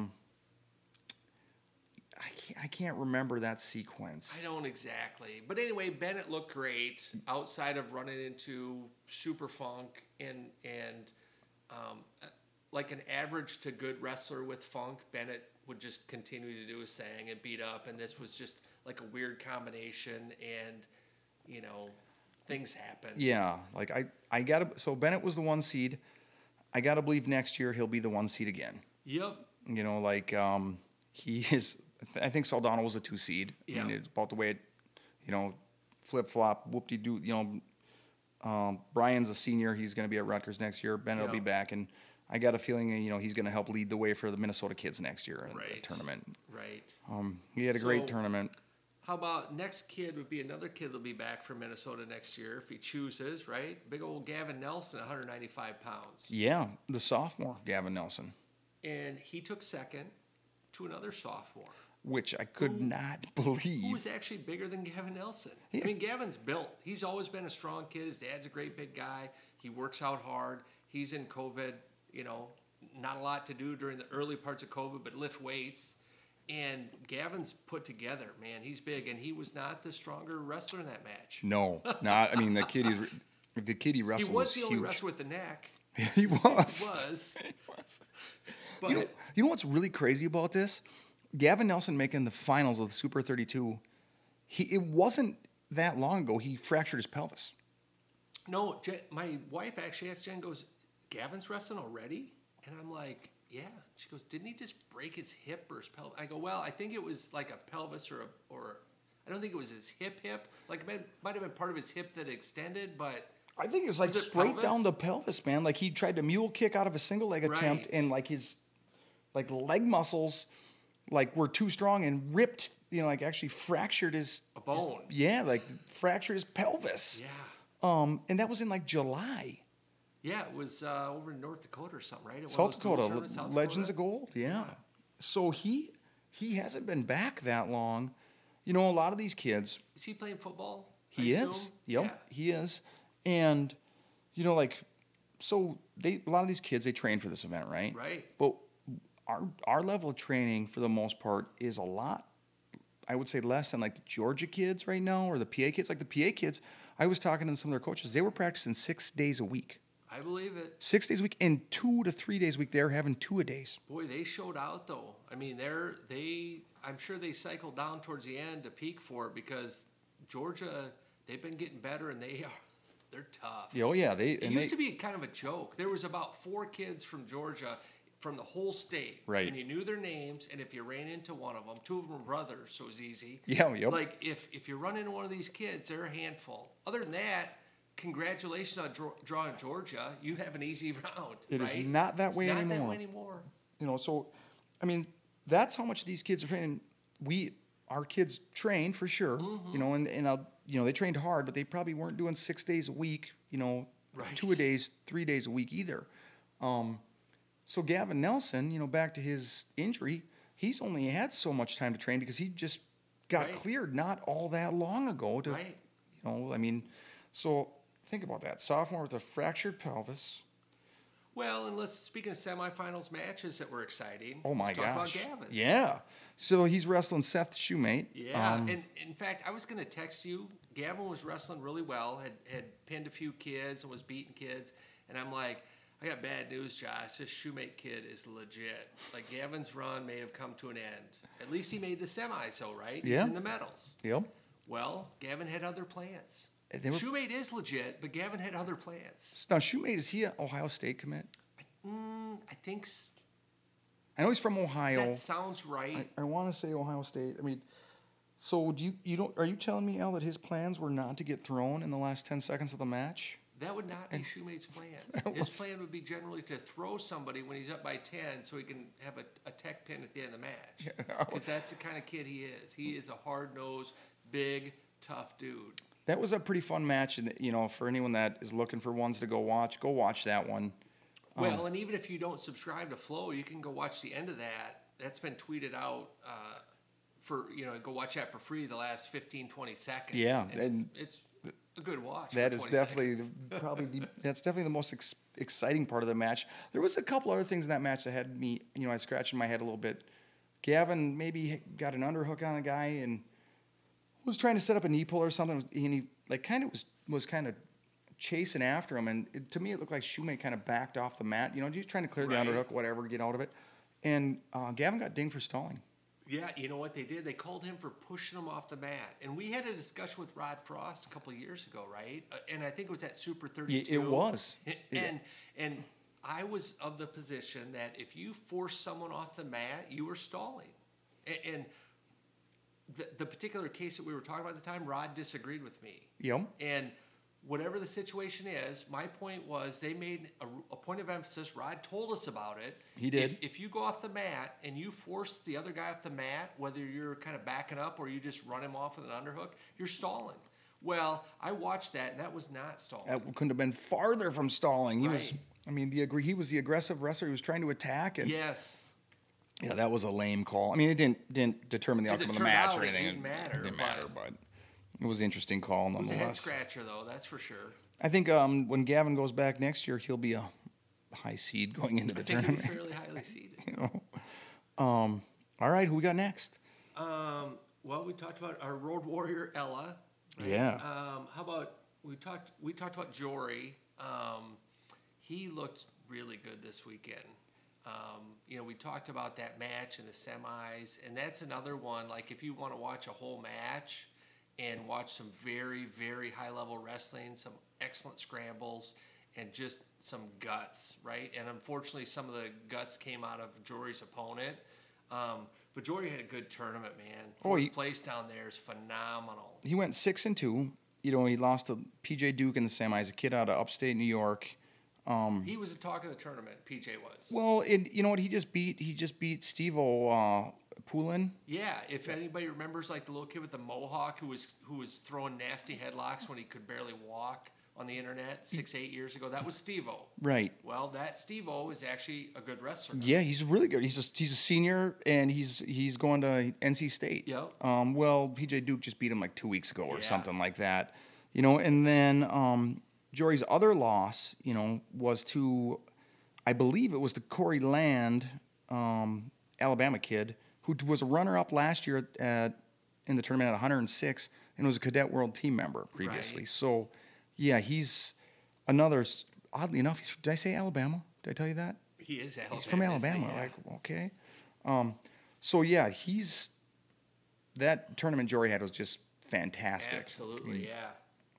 I can't remember that sequence. I don't exactly, but anyway, Bennett looked great outside of running into super funk and like an average to good wrestler with funk, Bennett would just continue to do his thing and beat up, and this was just like a weird combination, and things happen. Yeah, so Bennett was the 1 seed. I gotta believe next year he'll be the 1 seed again. Yep. He is. I think Soldano was a 2 seed. Yeah. It's about the way it, flip flop, whoop de doo. Brian's a senior. He's going to be at Rutgers next year. Bennett will be back, and I got a feeling, he's going to help lead the way for the Minnesota kids next year in the tournament. Right. He had a great tournament. How about next kid would be another kid that'll be back from Minnesota next year if he chooses, right? Big old Gavin Nelson, 195 pounds. Yeah, the sophomore, Gavin Nelson. And he took second to another sophomore. Which I could not believe. Who was actually bigger than Gavin Nelson. Yeah. Gavin's built. He's always been a strong kid. His dad's a great big guy. He works out hard. He's in COVID, not a lot to do during the early parts of COVID, but lift weights. And Gavin's put together, man. He's big, and he was not the stronger wrestler in that match. No, not. The kid he wrestled. He was the only huge. wrestler with the neck. He was. He was. But you know what's really crazy about this? Gavin Nelson making the finals of the Super 32. It wasn't that long ago. He fractured his pelvis. No, my wife actually asked Jen, goes, Gavin's wrestling already? And I'm like, yeah. She goes, didn't he just break his hip or his pelvis? I go, well, I think it was like a pelvis or I don't think it was his hip. Like it might have been part of his hip that extended, but I think it's like straight pelvis? Down the pelvis, man. Like he tried to mule kick out of a single leg attempt, and like his leg muscles were too strong and ripped, actually fractured a bone. Fractured his pelvis. Yeah. And that was in July. Yeah, it was over in North Dakota or something, right? South Dakota, Legends of Gold. Yeah. So he hasn't been back that long. You know, a lot of these kids. Is he playing football? He is. Yep, yeah. He is. And, you know, like, so a lot of these kids, they train for this event, right? Right. But our level of training, for the most part, is a lot, I would say, less than like the Georgia kids right now or the PA kids. Like the PA kids, I was talking to some of their coaches. They were practicing 6 days a week. I believe it. 6 days a week, and 2 to 3 days a week. They're having 2-a-days. Boy, they showed out though. I mean, I'm sure they cycled down towards the end to peak for it because Georgia, they've been getting better and they're tough. Oh yeah, it used to be kind of a joke. There was about 4 kids from Georgia from the whole state, right? And you knew their names, and if you ran into one of them, 2 of them were brothers, so it was easy. Yeah, yep. Like if you run into one of these kids, they're a handful. Other than that, congratulations on drawing Georgia. You have an easy round. It right? is not that way anymore. Not that way anymore. You know, so I mean, that's how much these kids are training. Our kids train for sure. Mm-hmm. You know, and they trained hard, but they probably weren't doing 6 days a week. You know, right. 2-a-days, 3 days a week either. So Gavin Nelson, you know, back to his injury, he's only had so much time to train because he just got right. cleared not all that long ago. Right. You know, I mean, so think about that. Sophomore with a fractured pelvis. Well, and speaking of semifinals matches that were exciting. Oh my gosh. Talk about Gavin. Yeah. So he's wrestling Seth Shoemate. Yeah. And in fact, I was going to text you. Gavin was wrestling really well, had pinned a few kids and was beating kids. And I'm like, I got bad news, Josh. This Shoemate kid is legit. Like, Gavin's run may have come to an end. At least he made the semis, so right? Yeah. He's in the medals. Yep. Well, Gavin had other plans. Shoemate is legit, but Gavin had other plans. Now, Shoemate, is he an Ohio State commit? I think I know he's from Ohio. That sounds right. I want to say Ohio State. I mean, so are you telling me, Al, that his plans were not to get thrown in the last 10 seconds of the match? That would not be Shoemate's plans. His plan would be generally to throw somebody when he's up by 10 so he can have a tech pin at the end of the match. Because that's the kind of kid he is. He is a hard-nosed, big, tough dude. That was a pretty fun match, and you know, for anyone that is looking for ones to go watch that one. Well, and even if you don't subscribe to Flow, you can go watch the end of that. That's been tweeted out go watch that for free the last 15, 20 seconds. Yeah. And it's a good watch. That is definitely that's definitely the most exciting part of the match. There was a couple other things in that match that had me, I scratching my head a little bit. Gavin maybe got an underhook on a guy and was trying to set up a knee pull or something, and he was kind of chasing after him, and to me it looked like Shoemate kind of backed off the mat. You know, just trying to clear the underhook, whatever, get out of it. And Gavin got dinged for stalling. Yeah, you know what they did? They called him for pushing him off the mat. And we had a discussion with Rod Frost a couple of years ago, right? And I think it was at Super 32. It was. And I was of the position that if you force someone off the mat, you were stalling. And the particular case that we were talking about at the time, Rod disagreed with me. Yep. And whatever the situation is, my point was they made a point of emphasis. Rod told us about it. He did. If you go off the mat and you force the other guy off the mat, whether you're kind of backing up or you just run him off with an underhook, you're stalling. Well, I watched that, and that was not stalling. That couldn't have been farther from stalling. He was. I mean, he was the aggressive wrestler. He was trying to attack. And yes. Yeah, that was a lame call. I mean, it didn't determine the outcome of the match or anything. It didn't matter. But it was an interesting call nonetheless. It was a head scratcher, though, that's for sure. I think when Gavin goes back next year, he'll be a high seed going into the tournament. He'll be fairly highly seeded. All right, who we got next? Well, we talked about our road warrior Ella. Right? Yeah. How about we talked about Jory. He looked really good this weekend. We talked about that match in the semis, and that's another one. Like, if you want to watch a whole match and watch some very, very high-level wrestling, some excellent scrambles, and just some guts, right? And unfortunately, some of the guts came out of Jory's opponent. But Jory had a good tournament, man. Fourth place down there is phenomenal. He went 6-2. He lost to P.J. Duke in the semis, a kid out of upstate New York. He was the talk of the tournament. PJ was. Well, you know what? He just beat Steve-O Poulin. Yeah, if anybody remembers, like the little kid with the mohawk who was throwing nasty headlocks when he could barely walk. on the internet 6-8 years ago. That was Steve-O. Right. Well, that Steve-O is actually a good wrestler. Yeah, he's really good. He's a senior, and he's going to NC State. Yep. Well, PJ Duke just beat him like 2 weeks ago or something like that. You know, and then Jory's other loss, you know, was to, I believe it was to Corey Land, Alabama kid, who was a runner-up last year in the tournament at 106 and was a Cadet World team member previously. Right. So, yeah, he's another, oddly enough, did I say Alabama? Did I tell you that? He is Alabama. He's from Alabama. Yeah. Like, okay. So, yeah, that tournament Jory had was just fantastic. Absolutely, yeah.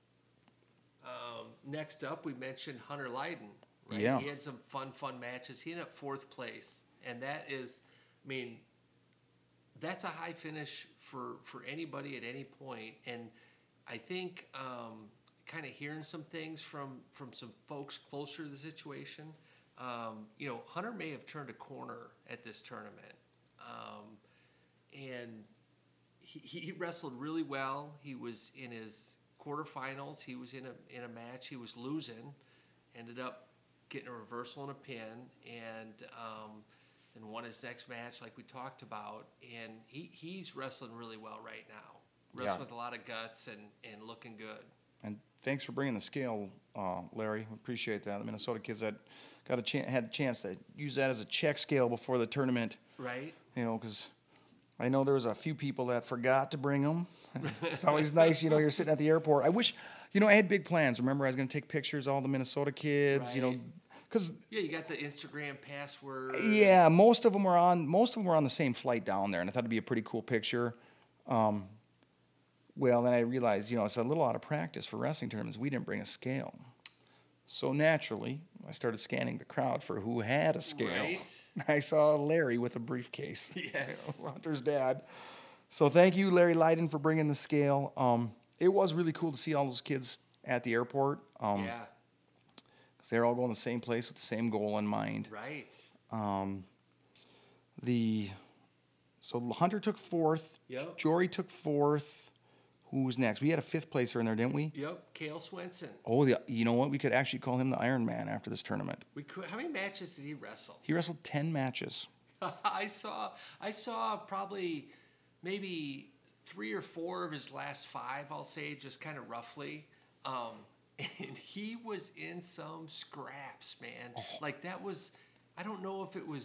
Next up, we mentioned Hunter Lydon. Right? Yeah. He had some fun matches. He ended up 4th place. And that is, I mean, that's a high finish for anybody at any point. And I think kind of hearing some things from some folks closer to the situation, you know, Hunter may have turned a corner at this tournament. And he wrestled really well. He was in his quarterfinals. He was in a match he was losing, ended up getting a reversal and a pin, and won his next match like we talked about. And he's wrestling really well right now. Wrestling with a lot of guts and looking good. And thanks for bringing the scale, Larry. Appreciate that. The Minnesota kids that had a chance to use that as a check scale before the tournament. Right. You know, because I know there was a few people that forgot to bring them. It's always nice, you know, you're sitting at the airport. I wish, you know, I had big plans. Remember, I was going to take pictures of all the Minnesota kids, Right. you know, because Yeah, you got the Instagram password. yeah, most of them were on the same flight down there, and I thought it'd be a pretty cool picture. Well, then I realized, you know, it's a little out of practice for wrestling tournaments. We didn't bring a scale. So naturally, I started scanning the crowd for who had a scale. Right. I saw Larry with a briefcase. Yes. You know, Hunter's dad. So thank you, Larry Lydon, for bringing the scale. It was really cool to see all those kids at the airport. Yeah. Because they're all going to the same place with the same goal in mind. Right. So Hunter took 4th. Yep. Jory took 4th. Who was next? We had a 5th placer in there, didn't we? Yep. Cale Swenson. Oh, you know what? We could actually call him the Iron Man after this tournament. We could. How many matches did he wrestle? He wrestled 10 matches. I saw probably maybe 3 or 4 of his last 5. I'll say just kind of roughly. And he was in some scraps, man. Oh. Like that was. I don't know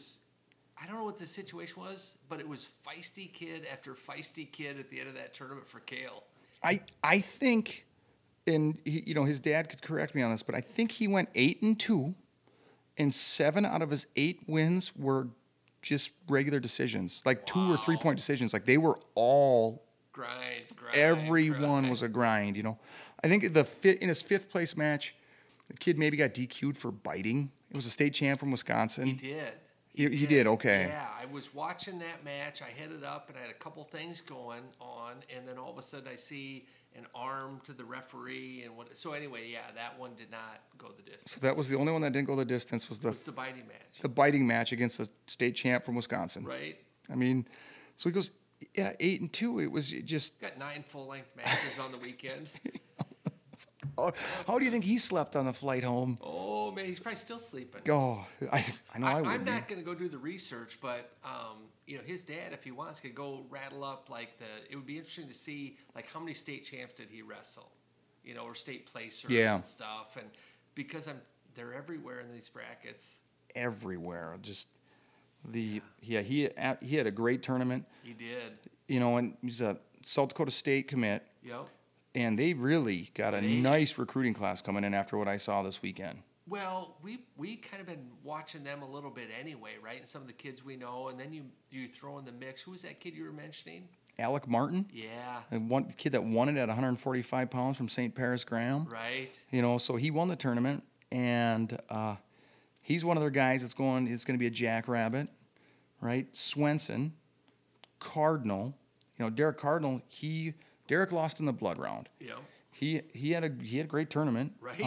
what the situation was, but it was feisty kid after feisty kid at the end of that tournament for Cale. I think, and you know, his dad could correct me on this, but I think he went 8-2, and 7 out of his 8 wins were just regular decisions, like 2 or 3 point decisions. Like they were all grind. Everyone was a grind. You know, I think in his 5th place match, the kid maybe got DQ'd for biting. It was a state champ from Wisconsin. He did. He did, okay. Yeah, I was watching that match. I headed up, and I had a couple things going on, and then all of a sudden I see an arm to the referee, and what. So anyway, yeah, that one did not go the distance. So that was the only one that didn't go the distance. Was the biting match. The biting match against the state champ from Wisconsin. Right. I mean, so he goes, yeah, 8-2. It was just got 9 full-length matches on the weekend. How do you think he slept on the flight home? Oh man, he's probably still sleeping. Oh, I know I would. I'm not going to go do the research, but you know, his dad, if he wants, could go rattle up like it would be interesting to see like how many state champs did he wrestle, you know, or state placers and stuff, and because they're everywhere in these brackets. Everywhere, just he had a great tournament. He did. You know, and he's a South Dakota State commit. Yep. And they really got a nice recruiting class coming in after what I saw this weekend. Well, we kind of been watching them a little bit anyway, right? And some of the kids we know, and then you throw in the mix. Who was that kid you were mentioning? Alec Martin. Yeah. And one kid that won it at 145 pounds from St. Paris Graham. Right. You know, so he won the tournament, and he's one of their guys that's going. It's going to be a jackrabbit, right? Swenson, Cardinal. You know, Derek Cardinal. Derek lost in the blood round. Yeah. He had a great tournament. Right.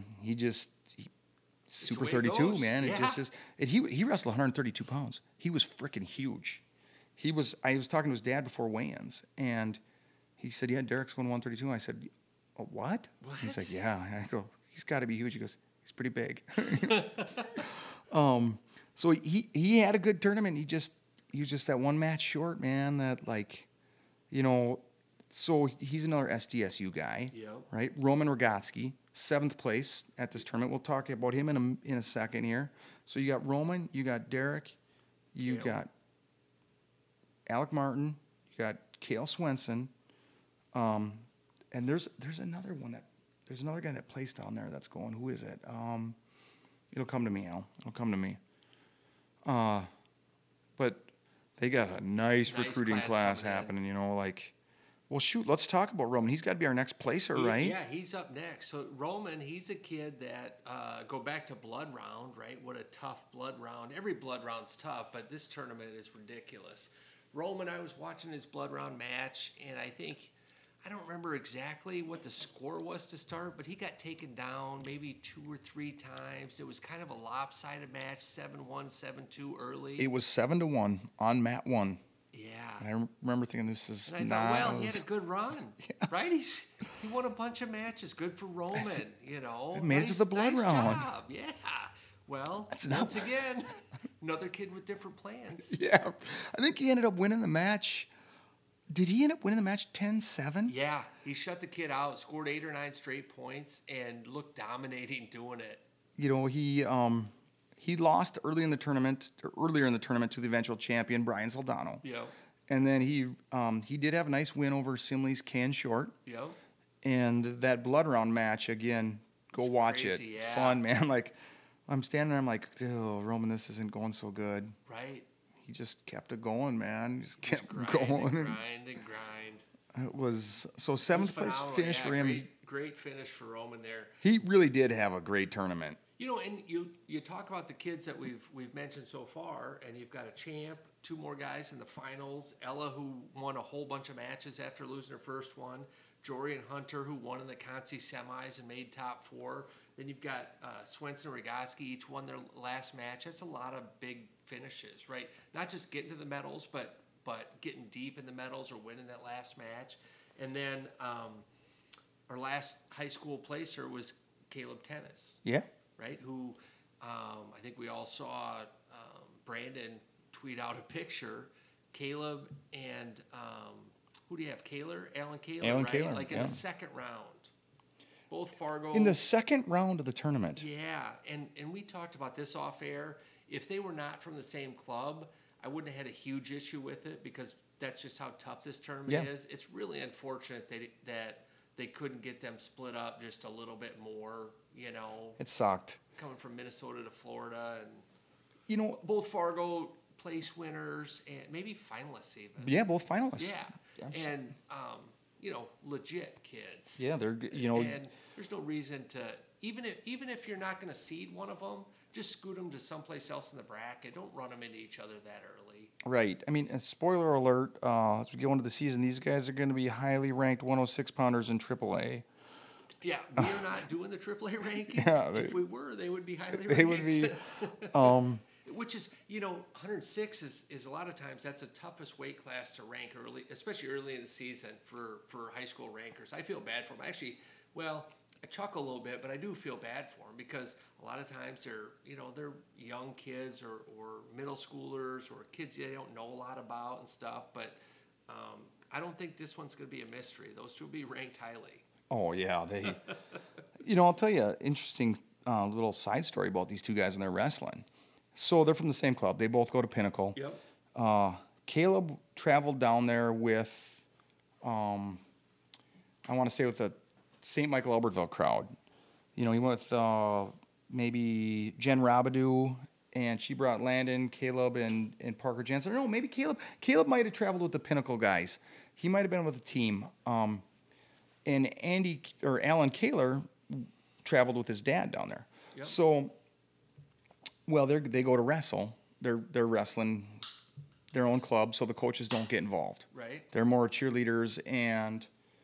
Super 32, man. Yeah. It just is. He wrestled 132 pounds. He was freaking huge. I was talking to his dad before weigh-ins, and he said, "Yeah, Derek's going 132." I said, "Oh, what?" He's like, "Yeah." I go, he's got to be huge. He goes, he's pretty big. So he had a good tournament. He was just that one match short, man. That like, so he's another SDSU guy, right? Roman Rogotsky, 7th place at this tournament. We'll talk about him in a second here. So you got Roman, you got Derek, you got Alec Martin, you got Cale Swenson, and there's another guy that placed down there that's going. Who is it? It'll come to me, Al. It'll come to me. But they got a nice recruiting class happening, well, shoot, let's talk about Roman. He's got to be our next placer, right? Yeah, he's up next. So Roman, he's a kid that, go back to blood round, right? What a tough blood round. Every blood round's tough, but this tournament is ridiculous. Roman, I was watching his blood round match, and I don't remember exactly what the score was to start, but he got taken down maybe 2 or 3 times. It was kind of a lopsided match, 7-1, 7-2 early. It was 7-1 on mat 1. Yeah. And I remember thinking this is and I thought, he had a good run, right? He won a bunch of matches. Good for Roman, Made it to the blood round. Job. Yeah. Well, once again, another kid with different plans. Yeah. I think he ended up winning the match. Did he end up winning the match 10-7? Yeah. He shut the kid out, scored 8 or 9 straight points, and looked dominating doing it. He lost earlier in the tournament to the eventual champion, Brian Soldano. Yep. And then he did have a nice win over Simley's Ken Short. Yep. And that blood round match, again, go watch crazy, it. Yeah. Fun, man. Like, I'm standing there, I'm like, oh, Roman, this isn't going so good. Right. He just kept it going, man. Just kept going. Grind. It was, so 7th place finish for him. Great finish for Roman there. He really did have a great tournament. And you talk about the kids that we've mentioned so far, and you've got a champ, 2 more guys in the finals. Ella, who won a whole bunch of matches after losing her first one. Jory and Hunter, who won in the Conci semis and made top 4. Then you've got Swenson and Rogotsky, each won their last match. That's a lot of big finishes, right? Not just getting to the medals, but getting deep in the medals or winning that last match. And then our last high school placer was Caleb Tennis. Yeah. Right? Who I think we all saw Brandon tweet out a picture. Caleb and who do you have? Alan Kaler, right? Kaler, like in the second round. Both Fargo. In the second round of the tournament. Yeah. And we talked about this off air. If they were not from the same club, I wouldn't have had a huge issue with it because that's just how tough this tournament is. It's really unfortunate that they couldn't get them split up just a little bit more, It sucked. Coming from Minnesota to Florida. And, both Fargo place winners and maybe finalists even. Yeah, both finalists. Yeah. And, legit kids. Yeah, they're, And there's no reason to, even if you're not going to seed one of them, just scoot them to someplace else in the bracket. Don't run them into each other that early. Right. I mean, spoiler alert, as we go into the season, these guys are going to be highly ranked 106-pounders in AAA. Yeah, we are not doing the AAA rankings. Yeah, if we were, they would be highly ranked. They would be. Which is, 106 is a lot of times that's the toughest weight class to rank early, especially early in the season for high school rankers. I feel bad for them. Actually, I chuckle a little bit, but I do feel bad for them because a lot of times they're young kids or middle schoolers or kids they don't know a lot about and stuff. But I don't think this one's going to be a mystery. Those two will be ranked highly. Oh, yeah. They, I'll tell you an interesting little side story about these two guys when they're wrestling. So they're from the same club. They both go to Pinnacle. Yep. Caleb traveled down there with, I want to say with the St. Michael Albertville crowd. He went with maybe Jen Robidoux, and she brought Landon, Caleb, and Parker Jensen. No, maybe Caleb. Caleb might have traveled with the Pinnacle guys. He might have been with a team. And Alan Kaler traveled with his dad down there. Yep. So, they go to wrestle. They're wrestling their own club, so the coaches don't get involved. Right. They're more cheerleaders, and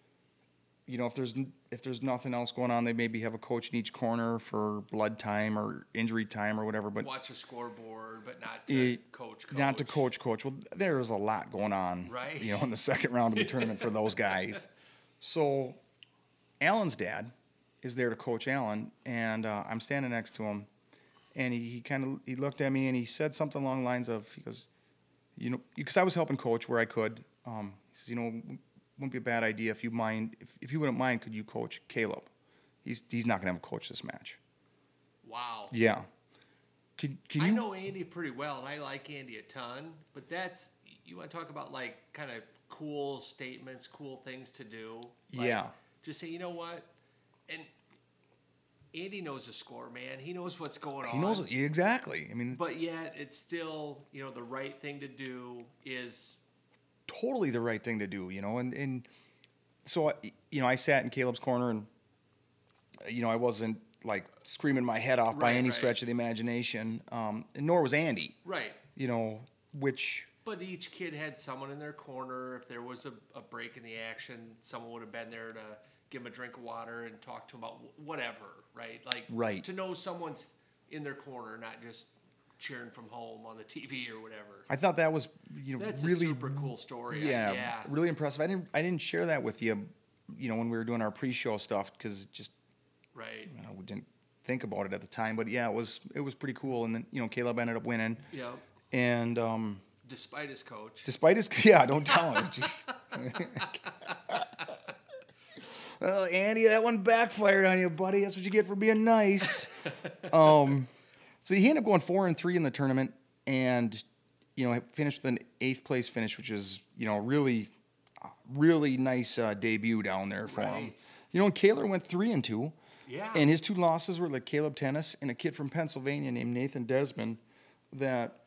if there's nothing else going on, they maybe have a coach in each corner for blood time or injury time or whatever. But watch a scoreboard, but not to coach. Not to coach. Well, there's a lot going on. Right. In the second round of the tournament for those guys. So, Alan's dad is there to coach Alan, and I'm standing next to him, and he looked at me and he said something along the lines of, he goes, because I was helping coach where I could. He says, wouldn't be a bad idea if you wouldn't mind, could you coach Caleb? He's not gonna have a coach this match. Wow. Yeah. Can you? I know Andy pretty well, and I like Andy a ton. But you want to talk about like kind of cool statements, cool things to do. Like, yeah. Just say, you know what, and Andy knows the score, man. He knows what's going on. He knows exactly. I mean, but yet it's still, the right thing to do is totally the right thing to do. And so I sat in Caleb's corner, and I wasn't like screaming my head off by any stretch of the imagination, and nor was Andy. Right. Which. But each kid had someone in their corner. If there was a break in the action, someone would have been there to give him a drink of water and talk to him about whatever, right? Like, to know someone's in their corner, not just cheering from home on the TV or whatever. I thought that was, that's really a super cool story. Yeah, really impressive. I didn't share that with you, when we were doing our pre-show stuff, because just right. We didn't think about it at the time. But yeah, it was pretty cool. And then Caleb ended up winning. Yeah. And despite his coach. Don't tell him. Just, well, Andy, that one backfired on you, buddy. That's what you get for being nice. So he ended up going 4-3 in the tournament, and finished with an 8th place finish, which is really, really nice debut down there for him. And Kaler went 3-2. Yeah. And his 2 losses were like Caleb Tennis and a kid from Pennsylvania named Nathan Desmond. That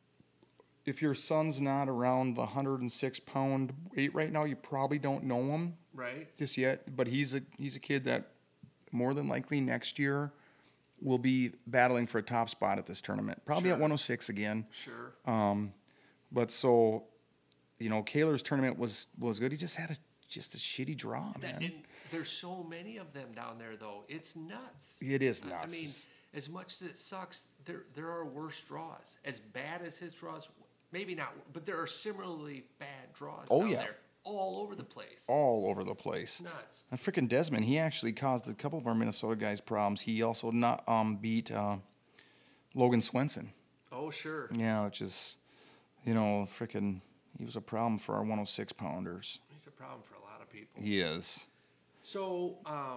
if your son's not around the 106-pound weight right now, you probably don't know him. Right. Just yet. But he's a kid that more than likely next year will be battling for a top spot at this tournament. Probably at 106 again. Sure. But so, Kaler's tournament was good. He just had a shitty draw, man. And there's so many of them down there, though. It's nuts. It is nuts. I mean, as much as it sucks, there are worse draws. As bad as his draws, maybe not, but there are similarly bad draws down there. All over the place. All over the place. Nuts. And freaking Desmond, he actually caused a couple of our Minnesota guys problems. He also beat Logan Swenson. Oh, sure. Yeah, which is, freaking, he was a problem for our 106-pounders. He's a problem for a lot of people. He is. So,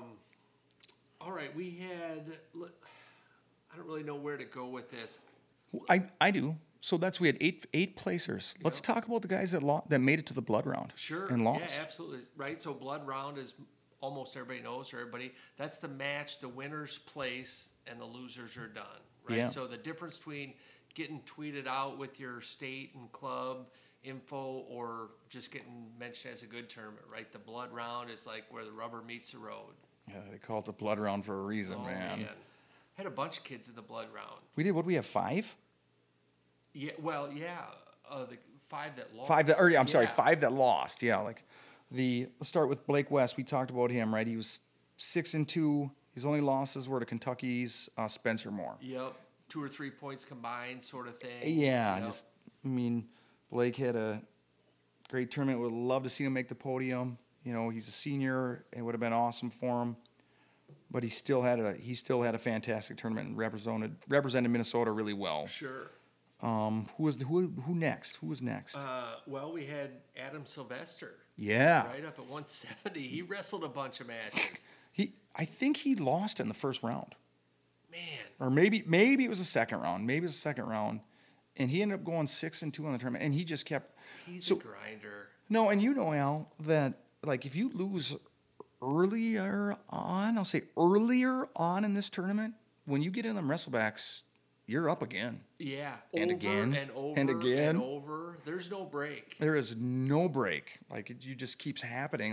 all right, we had, I don't really know where to go with this. I do. So we had eight placers. Yep. Let's talk about the guys that made it to the blood round. Sure. And lost. Yeah, absolutely. Right. So blood round is almost everybody knows, or everybody. That's the match. The winners place and the losers are done. Right. Yeah. So the difference between getting tweeted out with your state and club info or just getting mentioned as a good tournament. Right. The blood round is like where the rubber meets the road. Yeah, they call it the blood round for a reason, man. Had a bunch of kids in the blood round. We did. What do we have? 5? Yeah, well, yeah, the 5 that lost. 5 that lost. Yeah, let's start with Blake West. We talked about him, right? He was 6-2. His only losses were to Kentucky's Spencer Moore. Yep, 2 or 3 points combined, sort of thing. Yeah, Blake had a great tournament. Would love to see him make the podium. He's a senior. It would have been awesome for him. But he still had a fantastic tournament and represented Minnesota really well. Sure. Who next? Who was next? Well, we had Adam Sylvester. Yeah. Right up at 170. He wrestled a bunch of matches. I think he lost in the first round. Man. Or maybe it was the second round. And he ended up going 6-2 on the tournament. And he just kept. He's a grinder. No, and Al, that if you lose earlier on in this tournament, when you get in them wrestlebacks, you're up again. Yeah. And again. And over. And again. And over. There's no break. There is no break. It just keeps happening.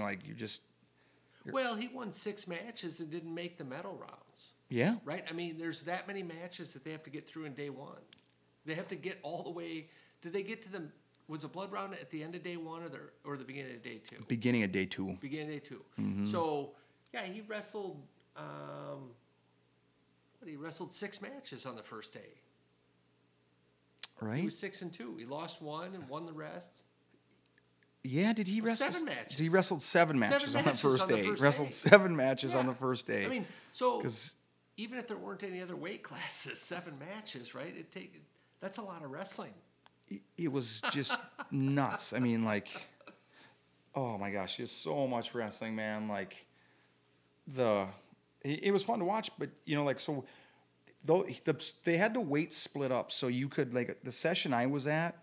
Well, he won 6 matches and didn't make the medal rounds. Yeah. Right? I mean, there's that many matches that they have to get through in day 1. They have to get all the way. Did they get to the. Was the blood round at the end of day 1 or the beginning of day 2? Beginning of day 2. Beginning of day 2. Mm-hmm. So, yeah, he wrestled. He wrestled 6 matches on the first day. Right. He was 6-2. He lost 1 and won the rest. Yeah, did he wrestle? 7 matches. He wrestled 7 matches on the first day. Wrestled 7 matches on the first day. I mean, so even if there weren't any other weight classes, 7 matches, right? That's a lot of wrestling. It was just nuts. I mean, like, oh my gosh, there's so much wrestling, man. Like, it was fun to watch, but so though they had the weights split up, so you could, like, the session I was at,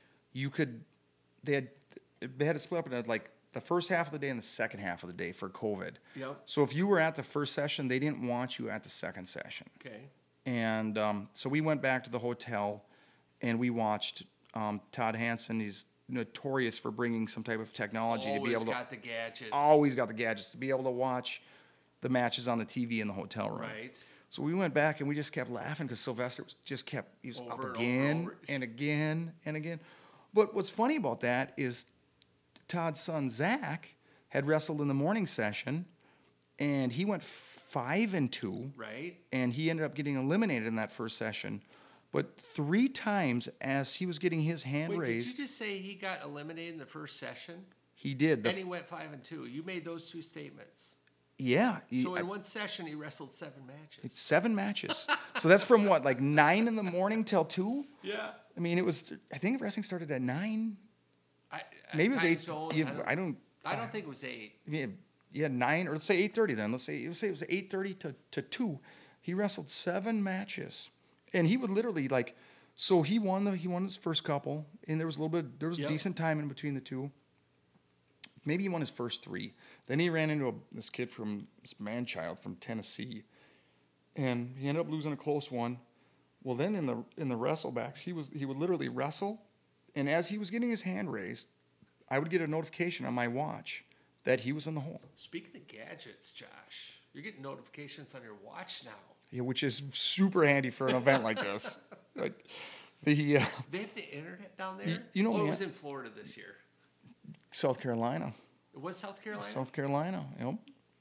they had it split up into like the first half of the day and the second half of the day for COVID. Yep. So if you were at the first session, they didn't want you at the second session. Okay. And so we went back to the hotel and we watched Todd Hansen. He's notorious for bringing some type of technology to be able to. Always got the gadgets. Always got the gadgets to be able to watch the matches on the TV in the hotel room. Right. So we went back and we just kept laughing because Sylvester he was up again and again and again. But what's funny about that is Todd's son Zach had wrestled in the morning session, and he went 5-2. Right. And he ended up getting eliminated in that first session. But 3 times as he was getting his hand raised. Did you just say he got eliminated in the first session? He did. And he went 5-2. You made those 2 statements. Yeah. So in one session, he wrestled 7 matches. 7 matches. So that's from what, like 9 in the morning till 2? Yeah. I mean, I think wrestling started at 9. Maybe it was 8. I don't think it was 8. Yeah, 9, or let's say 8:30 then. Let's say it was 8:30 to 2. He wrestled 7 matches. And he would literally, like, so he won his first couple, and there was decent time in between the 2. Maybe he won his first 3. Then he ran into this man-child from Tennessee, and he ended up losing a close one. Well, then in the wrestlebacks, he would literally wrestle, and as he was getting his hand raised, I would get a notification on my watch that he was in the hole. Speaking of gadgets, Josh, you're getting notifications on your watch now. Yeah, which is super handy for an event like this. Like, they have the internet down there? It was in Florida this year. South Carolina. It was South Carolina? South Carolina, yep.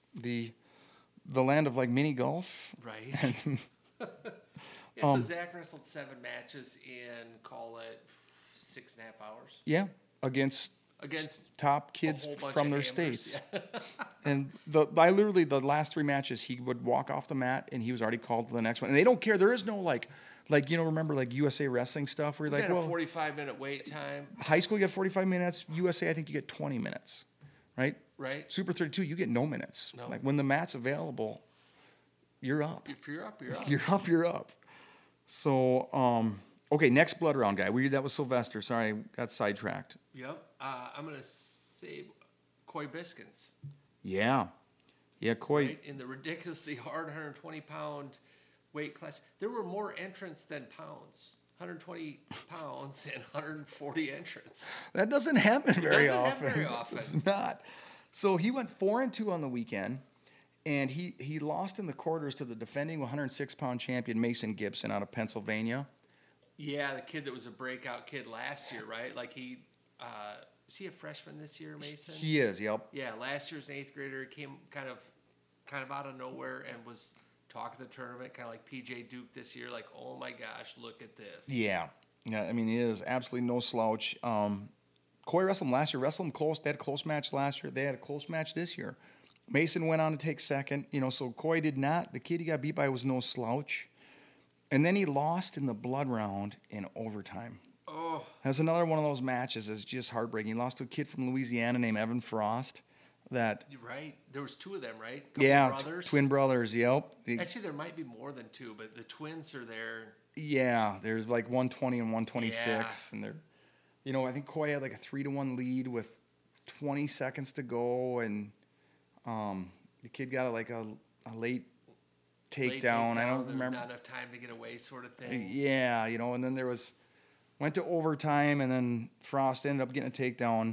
The land of, like, mini golf. Right. So Zach wrestled 7 matches in, call it, 6.5 hours? Yeah, against top kids from their states. Yeah. And the last 3 matches, he would walk off the mat and he was already called to the next one. And they don't care. There is no remember like USA Wrestling stuff where you're like, a 45-minute wait time. High school, you get 45 minutes. USA, I think you get 20 minutes, right? Right. Super 32, you get no minutes. No. Like when the mat's available, you're up. If you're up, you're up. You're up, you're up. So, okay, next blood round guy. That was Sylvester. Sorry, got sidetracked. Yep. I'm going to say Coy Biskins. Yeah, Coy. Right? In the ridiculously hard 120-pound weight class. There were more entrants than pounds. 120 pounds and 140 entrants. That doesn't happen very often. Happen very often. It's not. So he went 4-2 on the weekend, and he lost in the quarters to the defending 106-pound champion Mason Gibson out of Pennsylvania. Yeah, the kid that was a breakout kid last year, right? Like is he a freshman this year, Mason? He is, yep. Yeah, last year's an 8th grader. Came kind of out of nowhere and was talk of the tournament, kind of like PJ Duke this year. Like, oh my gosh, look at this. Yeah. I mean, he is absolutely no slouch. Coy wrestled him last year. Wrestled him close. They had a close match last year. They had a close match this year. Mason went on to take second. So Coy did not. The kid he got beat by was no slouch. And then he lost in the blood round in overtime. Oh. That's another one of those matches that's just heartbreaking. He lost to a kid from Louisiana named Evan Frost. You're right. There was 2 of them, right? Brothers. Twin brothers, yep. Actually, there might be more than 2, but the twins are there. Yeah, there's like 120 and 126. Yeah. And they're, I think Coy had like a 3-1 lead with 20 seconds to go. And the kid got a late takedown. I don't remember. Not enough time to get away, sort of thing. Yeah, and then went to overtime, and then Frost ended up getting a takedown.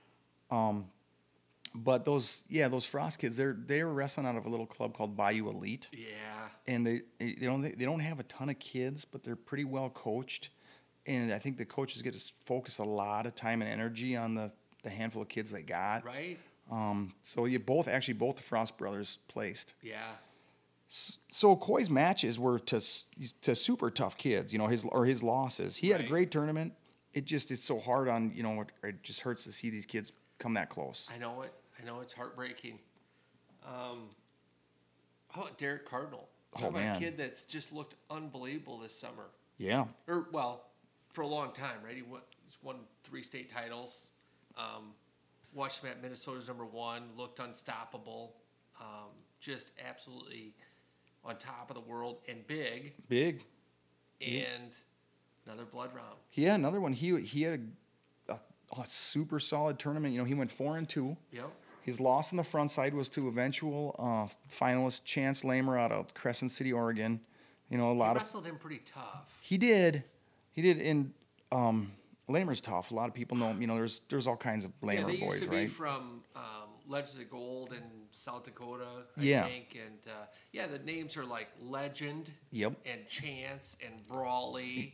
But those Frost kids, they were wrestling out of a little club called Bayou Elite. Yeah. And they don't have a ton of kids, but they're pretty well coached. And I think the coaches get to focus a lot of time and energy on the handful of kids they got. Right. So both the Frost brothers placed. Yeah. So Coy's matches were to super tough kids, his losses. He had a great tournament. it's so hard on, it just hurts to see these kids come that close. I know it. I know it's heartbreaking. How about Derek Cardinal? Oh, man. A kid that's just looked unbelievable this summer. Yeah. For a long time, right? He's won 3 state titles. Watched him at Minnesota's #1. Looked unstoppable. Just absolutely on top of the world and big. Big. And another blood round. Yeah, another one. He had a super solid tournament. He went 4-2. Yep. His loss on the front side was to eventual finalist Chance Lamer out of Crescent City, Oregon. He wrestled him pretty tough. He did. And Lamer's tough. A lot of people know him. There's all kinds of Lamer boys, right? They used to be from Legends of Gold in South Dakota, I think. And, the names are like Legend. Yep. And Chance and Brawley.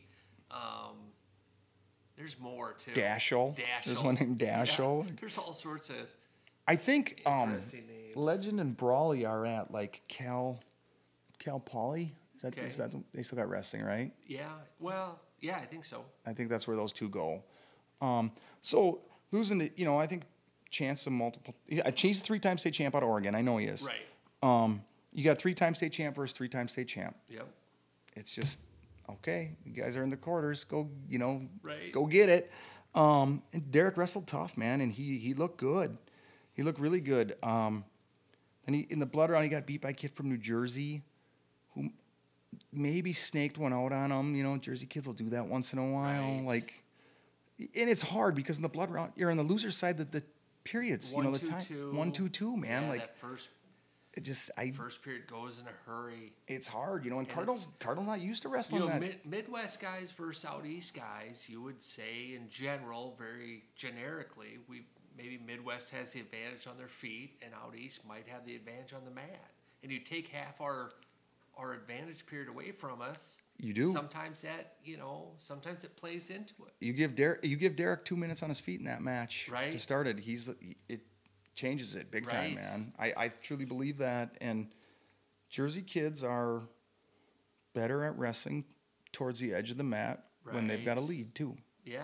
There's more, too. Dashel. There's one named Dashel. Yeah, there's all sorts of I think interesting names. Legend and Brawley are at, like, Cal Poly. Is that they still got wrestling, right? Yeah. Well, yeah, I think so. I think that's where those two go. So losing to, I think Chance to multiple. Yeah, Chase 3-time state champ out of Oregon. I know he is. Right. You got 3-time state champ versus 3-time state champ. Yep. It's just okay. You guys are in the quarters. Go, right. Go get it. And Derek wrestled tough, man, and he looked good. He looked really good. And in the blood round, he got beat by a kid from New Jersey, who maybe snaked one out on him. Jersey kids will do that once in a while. Right. And it's hard because in the blood round, you're on the loser side. The periods, 1, the 2, time 2. 1, 2, 2, man. Yeah, like that first period goes in a hurry. It's hard, and Cardinals not used to wrestling that. Midwest guys versus Out East guys, you would say in general, very generically, maybe Midwest has the advantage on their feet, and Out East might have the advantage on the mat. And you take half our advantage period away from us. You do. Sometimes sometimes it plays into it. You give Derek 2 minutes on his feet in that match right. to start it. It changes it big time, man. I truly believe that. And Jersey kids are better at wrestling towards the edge of the mat when they've got a lead too. Yeah.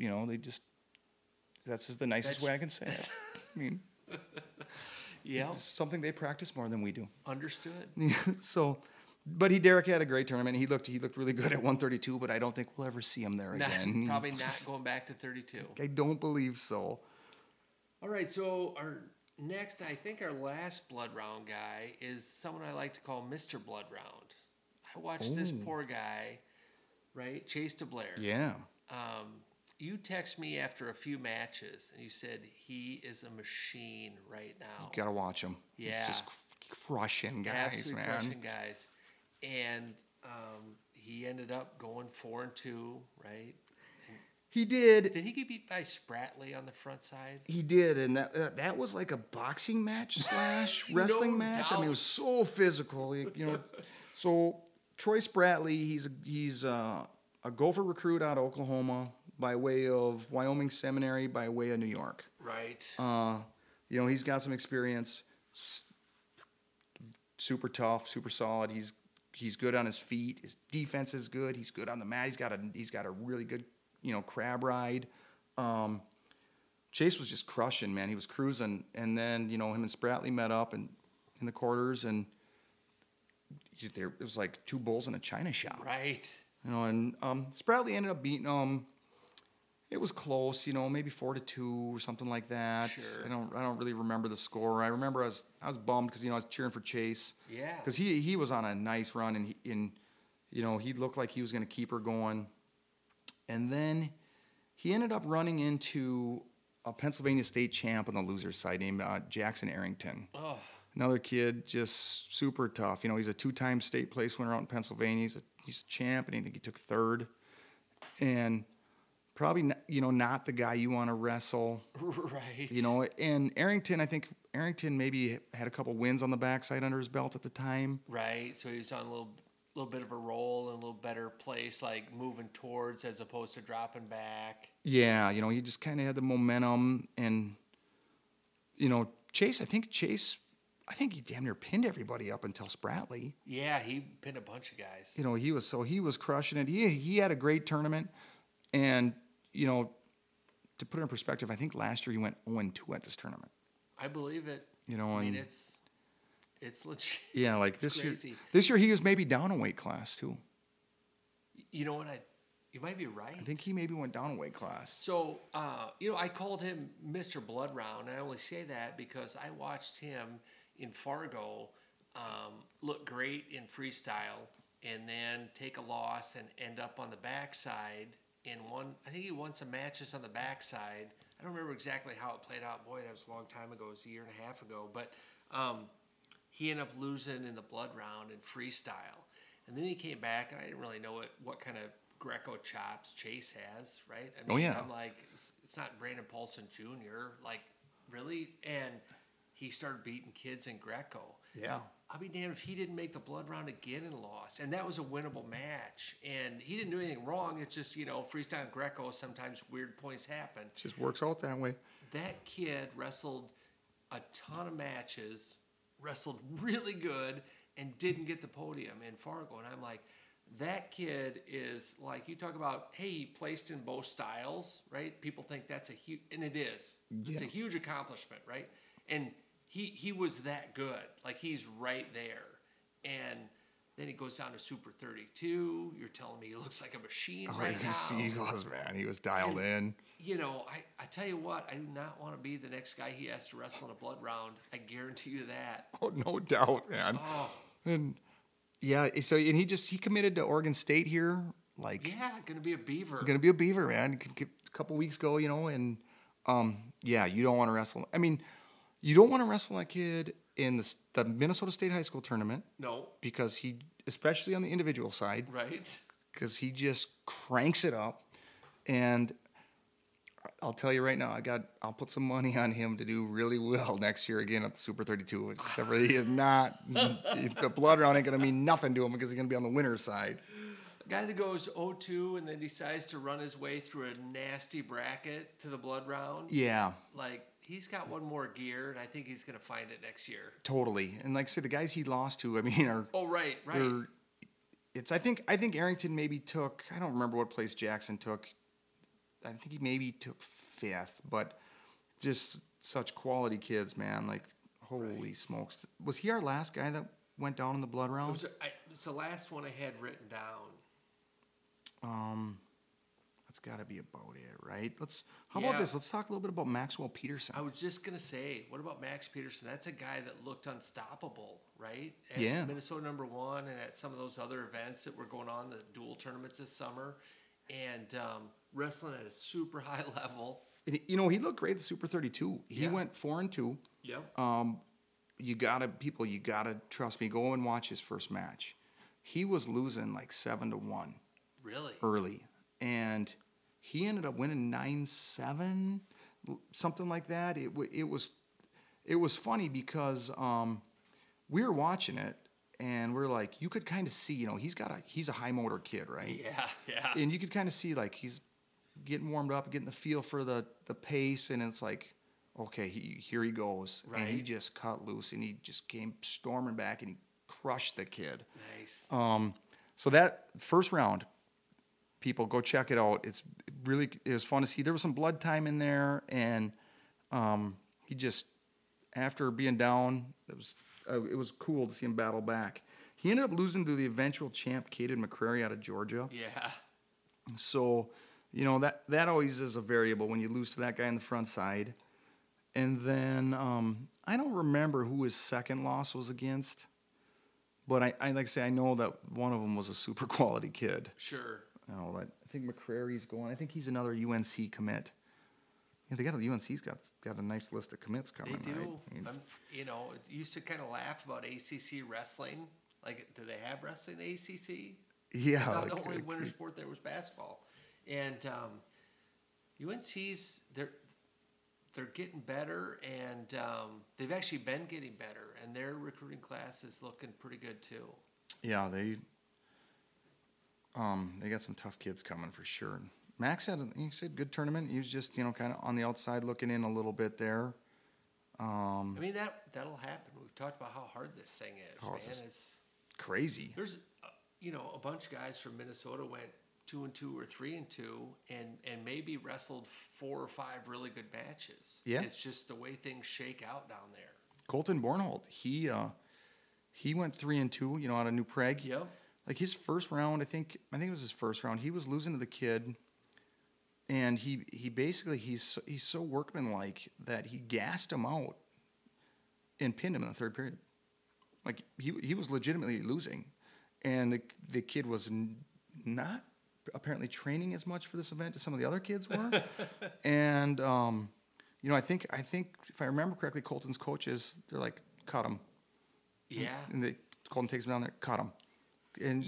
That's just the nicest way I can say it. I mean, yeah, it's something they practice more than we do. Understood. So, but Derek had a great tournament. He looked really good at 132, but I don't think we'll ever see him there again. Probably not going back to 32. I don't believe so. All right, so I think our last blood round guy is someone I like to call Mr. Blood Round. I watched this poor guy, right, Chase DeBlair. Yeah. You text me after a few matches, and you said he is a machine right now. You gotta watch him. Yeah. He's just crushing guys, absolutely man. Crushing guys. And he ended up going 4-2, right? He did. Did he get beat by Spratley on the front side? He did, and that was like a boxing match / wrestling match. Doubt. I mean, it was so physical. So Troy Spratley, he's a Gopher recruit out of Oklahoma by way of Wyoming Seminary, by way of New York. Right. He's got some experience. Super tough, super solid. He's good on his feet. His defense is good. He's good on the mat. He's got a really good crab ride. Chase was just crushing, man. He was cruising, and then him and Spratley met up in the quarters, and it was like two bulls in a china shop. Right. And Spratley ended up beating him. It was close, maybe 4-2 or something like that. Sure. I don't really remember the score. I remember I was bummed because I was cheering for Chase. Yeah. Because he was on a nice run, and he looked like he was going to keep her going. And then he ended up running into a Pennsylvania state champ on the loser side named Jackson Arrington. Oh. Another kid, just super tough. He's a 2-time state place winner out in Pennsylvania. He's a champ, and I think he took 3rd. And probably, not the guy you want to wrestle. Right. And Arrington, I think Arrington maybe had a couple wins on the backside under his belt at the time. Right. So he was on a little bit of a roll and a little better place, like moving towards as opposed to dropping back. Yeah, he just kind of had the momentum, and Chase, I think he damn near pinned everybody up until Spratley. Yeah, he pinned a bunch of guys. He was crushing it. He had a great tournament, and to put it in perspective, I think last year he went 0-2 at this tournament. I believe it. I mean, it's legit. Yeah, like it's this crazy. year. This year he was maybe down a weight class too. You know what? You might be right. I think he maybe went down a weight class. So, I called him Mr. Blood Round, and I only say that because I watched him in Fargo look great in freestyle and then take a loss and end up on the backside in one. I think he won some matches on the backside. I don't remember exactly how it played out. Boy, that was a long time ago. It was a year and a half ago. But he ended up losing in the blood round in freestyle. And then he came back, and I didn't really know what kind of Greco chops Chase has, right? I mean, I'm like, it's not Brandon Paulson Jr., like, really? And he started beating kids in Greco. Yeah. I'll be damned if he didn't make the blood round again and lost. And that was a winnable match. And he didn't do anything wrong. It's just, freestyle and Greco, sometimes weird points happen. Just works out that way. That kid wrestled a ton of matches, wrestled really good, and didn't get the podium in Fargo. And I'm like, that kid is like, you talk about, hey, he placed in both styles, right? People think that's a huge, and it is. Yeah. It's a huge accomplishment, right? And he was that good. Like, he's right there. And then he goes down to Super 32. You're telling me he looks like a machine right now. He was, man. He was dialed in. I tell you what, I do not want to be the next guy he has to wrestle in a blood round. I guarantee you that. Oh, no doubt, man. Oh. And yeah, so he committed to Oregon State here. Like, yeah, gonna be a Beaver. Gonna be a Beaver, man. A couple weeks ago, and you don't want to wrestle. I mean, you don't want to wrestle that kid in the Minnesota State High School tournament. No, because he, especially on the individual side, right? Because he just cranks it up, and I'll tell you right now, I'll put some money on him to do really well next year again at the Super 32. Except for he is not. The blood round ain't gonna mean nothing to him because he's gonna be on the winner's side. A guy that goes 0-2 and then decides to run his way through a nasty bracket to the blood round. Yeah. Like, he's got one more gear, and I think he's gonna find it next year. Totally. And like I said, the guys he lost to, I mean, are. Oh, right. I think Arrington maybe took. I don't remember what place Jackson took. I think he maybe took 5th, but just such quality kids, man. Like, holy smokes. Was he our last guy that went down in the blood round? It's the last one I had written down. That's got to be about it, right? How about this? Let's talk a little bit about Maxwell Peterson. I was just going to say, what about Max Peterson? That's a guy that looked unstoppable, right? At Minnesota #1 and at some of those other events that were going on, the dual tournaments this summer, and wrestling at a super high level. He looked great at the Super 32. He went 4-2. Yep. You gotta trust me. Go and watch his first match. He was losing like 7-1. Really? Early. And he ended up winning 9-7, something like that. It was funny because we were watching it and we're like, you could kind of see, he's a high motor kid, right? Yeah. And you could kind of see like he's getting warmed up, getting the feel for the pace, and it's like, okay, here he goes. Right. And he just cut loose and he just came storming back and he crushed the kid. Nice. So that first round, people go check it out. It was fun to see. There was some blood time in there, and he just, after being down, it was cool to see him battle back. He ended up losing to the eventual champ, Caden McCrary out of Georgia. Yeah. So, that always is a variable when you lose to that guy on the front side. And then I don't remember who his second loss was against, but I like to say I know that one of them was a super quality kid. Sure. I think McCrary's going. I think he's another UNC commit. Yeah, UNC's got a nice list of commits coming. They do. Right? It used to kind of laugh about ACC wrestling. Like, do they have wrestling in the ACC? Yeah. I thought the only winter sport there was basketball. And UNC's they're getting better, and they've actually been getting better, and their recruiting class is looking pretty good too. Yeah, they got some tough kids coming for sure. Max he said good tournament. He was just, kind of on the outside looking in a little bit there. I mean, that'll happen. We've talked about how hard this thing is, man. It's crazy. There's, a bunch of guys from Minnesota went 2-2 or 3-2, and maybe wrestled 4 or 5 really good matches. Yeah. It's just the way things shake out down there. Colton Bornholt, he went 3-2, out of New Prague. Yep. Like his first round, I think it was his first round. He was losing to the kid, and he basically he's so workmanlike that he gassed him out and pinned him in the third period. Like he was legitimately losing, and the kid was not apparently training as much for this event as some of the other kids were. And I think if I remember correctly, Colton's coaches, they're like, cut him. Yeah. And Colton takes him down there, cut him. And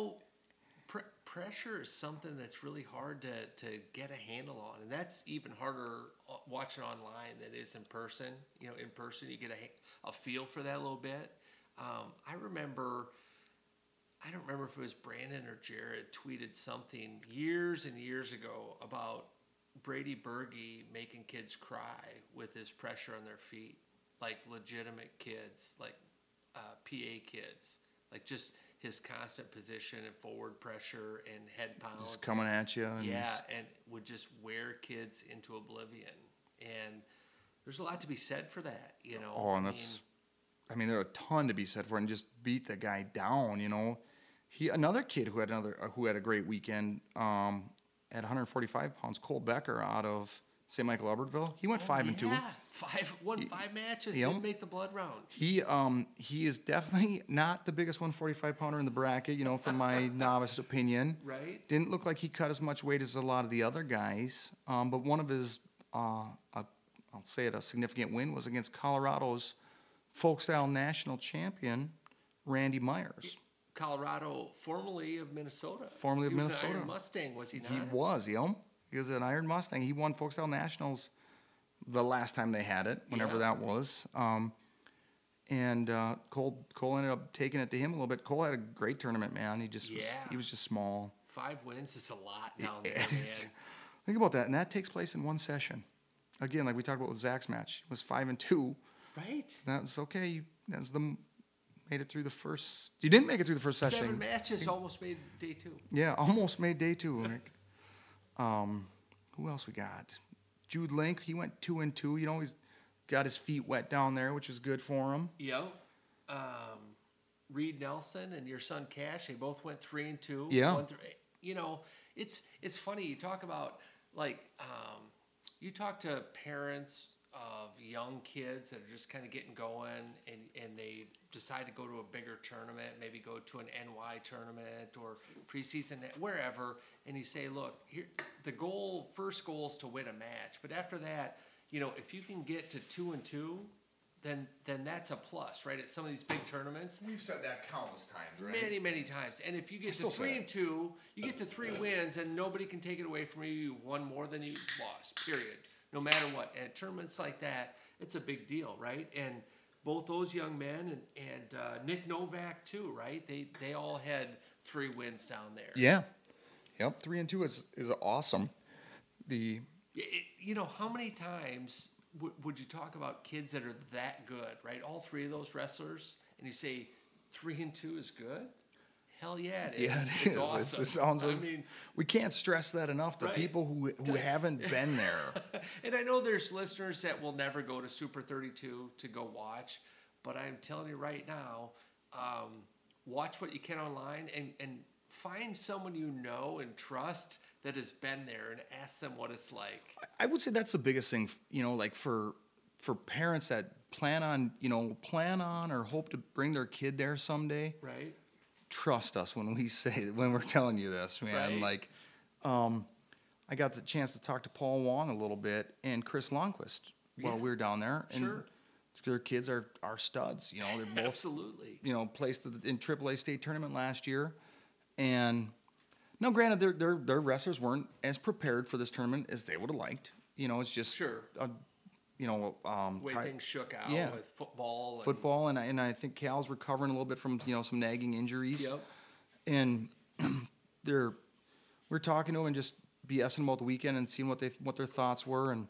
pressure is something that's really hard to get a handle on, and that's even harder watching online than it is in person. In person you get a feel for that a little bit. I don't remember if it was Brandon or Jared tweeted something years and years ago about Brady Berge making kids cry with his pressure on their feet, like legitimate kids, like PA kids, like just his constant position and forward pressure and head pounds. Just coming at you. And would just wear kids into oblivion. And there's a lot to be said for that, Oh, and there are a ton to be said for it, and just beat the guy down, Another kid who had a great weekend at 145 pounds, Cole Becker out of St. Michael Albertville. He went 5-2. Yeah, 5 matches, didn't make the blood round. He is definitely not the biggest 145 pounder in the bracket, from my novice opinion. Right. Didn't look like he cut as much weight as a lot of the other guys. But one of his, I'll say it, a significant win was against Colorado's folk style national champion, Randy Myers. Colorado, formerly of Minnesota. He was an Iron Mustang, was he not? He was, He was an Iron Mustang. He won folk style nationals the last time they had it, whenever that was. And Cole ended up taking it to him a little bit. Cole had a great tournament, man. He was just small. 5 wins is a lot down there, man. Think about that, and that takes place in one session. Again, like we talked about with Zach's match, it was 5-2. Right. That's okay. Made it through the first. You didn't make it through the first session. 7 matches, almost made day 2. Yeah, almost made day 2. Rick. Who else we got? Jude Link. He went 2-2. He's got his feet wet down there, which was good for him. Yep. Reed Nelson and your son Cash, they both went 3-2. Yeah. It's funny. You talk about you talk to parents of young kids that are just kind of getting going, and they decide to go to a bigger tournament, maybe go to an NY tournament or preseason, wherever, and you say, look, here, first goal is to win a match, but after that, if you can get to 2-2, then that's a plus, right? At some of these big tournaments. We've said that countless times, right? Many, many times. And if you get to 3-2, you get to 3 wins, and nobody can take it away from you. You won more than you lost, period. No matter what. And at tournaments like that, it's a big deal, right? And both those young men and Nick Novak too, right? They all had 3 wins down there. Yeah. Yep, 3-2 is awesome. How many times would you talk about kids that are that good, right? All 3 of those wrestlers, and you say 3-2 is good? Hell yeah, it is. Yeah, it is. Awesome. We can't stress that enough to people who haven't been there. And I know there's listeners that will never go to Super 32 to go watch, but I'm telling you right now, watch what you can online and find someone you know and trust that has been there and ask them what it's like. I would say that's the biggest thing, like for parents that plan on or hope to bring their kid there someday. Right. Trust us when we're telling you this, man. Right. I got the chance to talk to Paul Wong a little bit and Chris Longquist while we were down there. And sure. Their kids are studs. They're both absolutely. Placed in AAA state tournament last year. And now, granted, their wrestlers weren't as prepared for this tournament as they would have liked. It's just sure. Way things shook out with football. And I think Cal's recovering a little bit from some nagging injuries. Yep. And we're talking to them and just BSing about the weekend and seeing what their thoughts were. And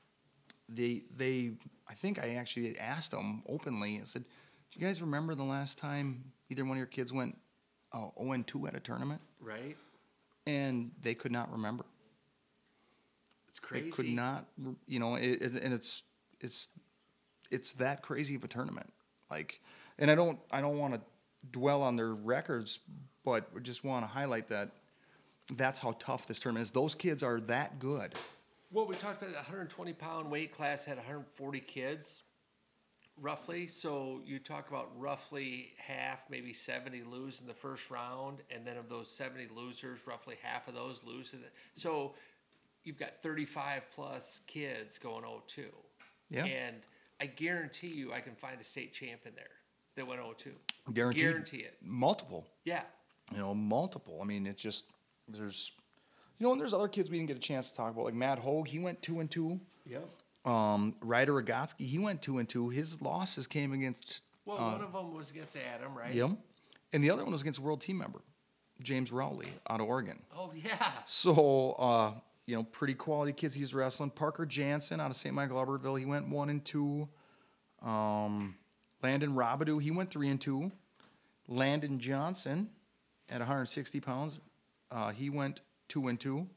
I think I actually asked them openly. I said, "Do you guys remember the last time either one of your kids went 0-2 at a tournament?" Right. and they could not remember. It's crazy. They could not, and it's that crazy of a tournament. Like, and I don't want to dwell on their records, but we just want to highlight that that's how tough this tournament is. Those kids are that good. Well, we talked about the 120-pound weight class had 140 kids, roughly. So you talk about roughly half, maybe 70 lose in the first round, and then of those 70 losers, roughly half of those lose. So you've got 35-plus kids going 0-2. Yeah. And I guarantee you I can find a state champ in there that went 0-2. Guarantee it. Multiple. Yeah. Multiple. I mean, it's just, there's, and there's other kids we didn't get a chance to talk about, like Matt Hogue, he went 2-2. Yep. Ryder Rogotsky, he went 2-2. His losses came against. Well, one of them was against Adam, right? Yep. And the other one was against a world team member, James Rowley, out of Oregon. Oh, yeah. So, pretty quality kids he's wrestling. Parker Jansen out of St. Michael Albertville, he went 1-2. Landon Robidoux, he went 3-2. Landon Johnson at 160 pounds, he went 2-2.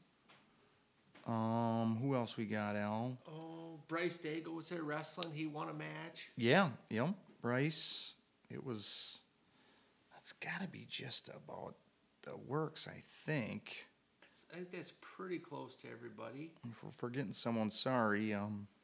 Who else we got, Al? Oh, Bryce Daigle was there wrestling. He won a match. Yeah. Bryce. That's got to be just about the works, I think. I think that's pretty close to everybody. If we're forgetting someone, sorry.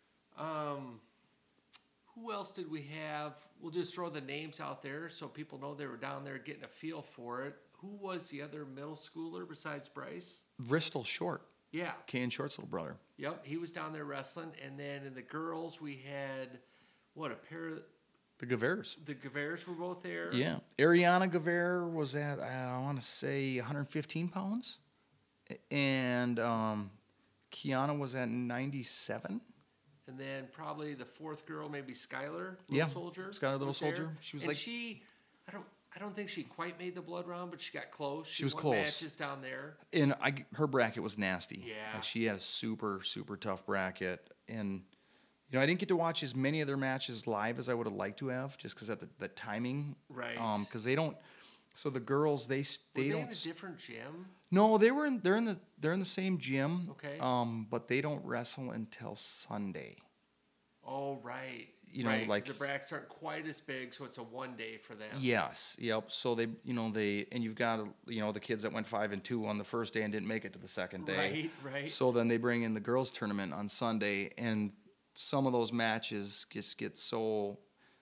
Who else did we have? We'll just throw the names out there so people know they were down there getting a feel for it. Who was the other middle schooler besides Bryce? Bristol Short. Yeah. Kane Short's little brother. Yep, he was down there wrestling. And then in the girls, we had, a pair of... The Gavers. The Gavers were both there. Yeah. Ariana Gaver was at, I want to say, 115 pounds. And Kiana was at 97. And then probably the fourth girl, maybe Skylar, Little Soldier. Skylar Little Soldier. She was and I don't think she quite made the blood round, but she got close. She was won close. Matches down there. And her bracket was nasty. Yeah. Like she had a super, super tough bracket. And, I didn't get to watch as many of their matches live as I would have liked to have, just because of the timing. Right. Because they don't. So the girls, they Were they don't. in a different gym? No, they're in the same gym. Okay. But they don't wrestle until Sunday. Oh, right. Right, like the brackets aren't quite as big, so it's a 1 day for them. Yes, yep. So they, and you've got, the kids that went 5-2 on the first day and didn't make it to the second day. Right. So then they bring in the girls tournament on Sunday, and some of those matches just get so.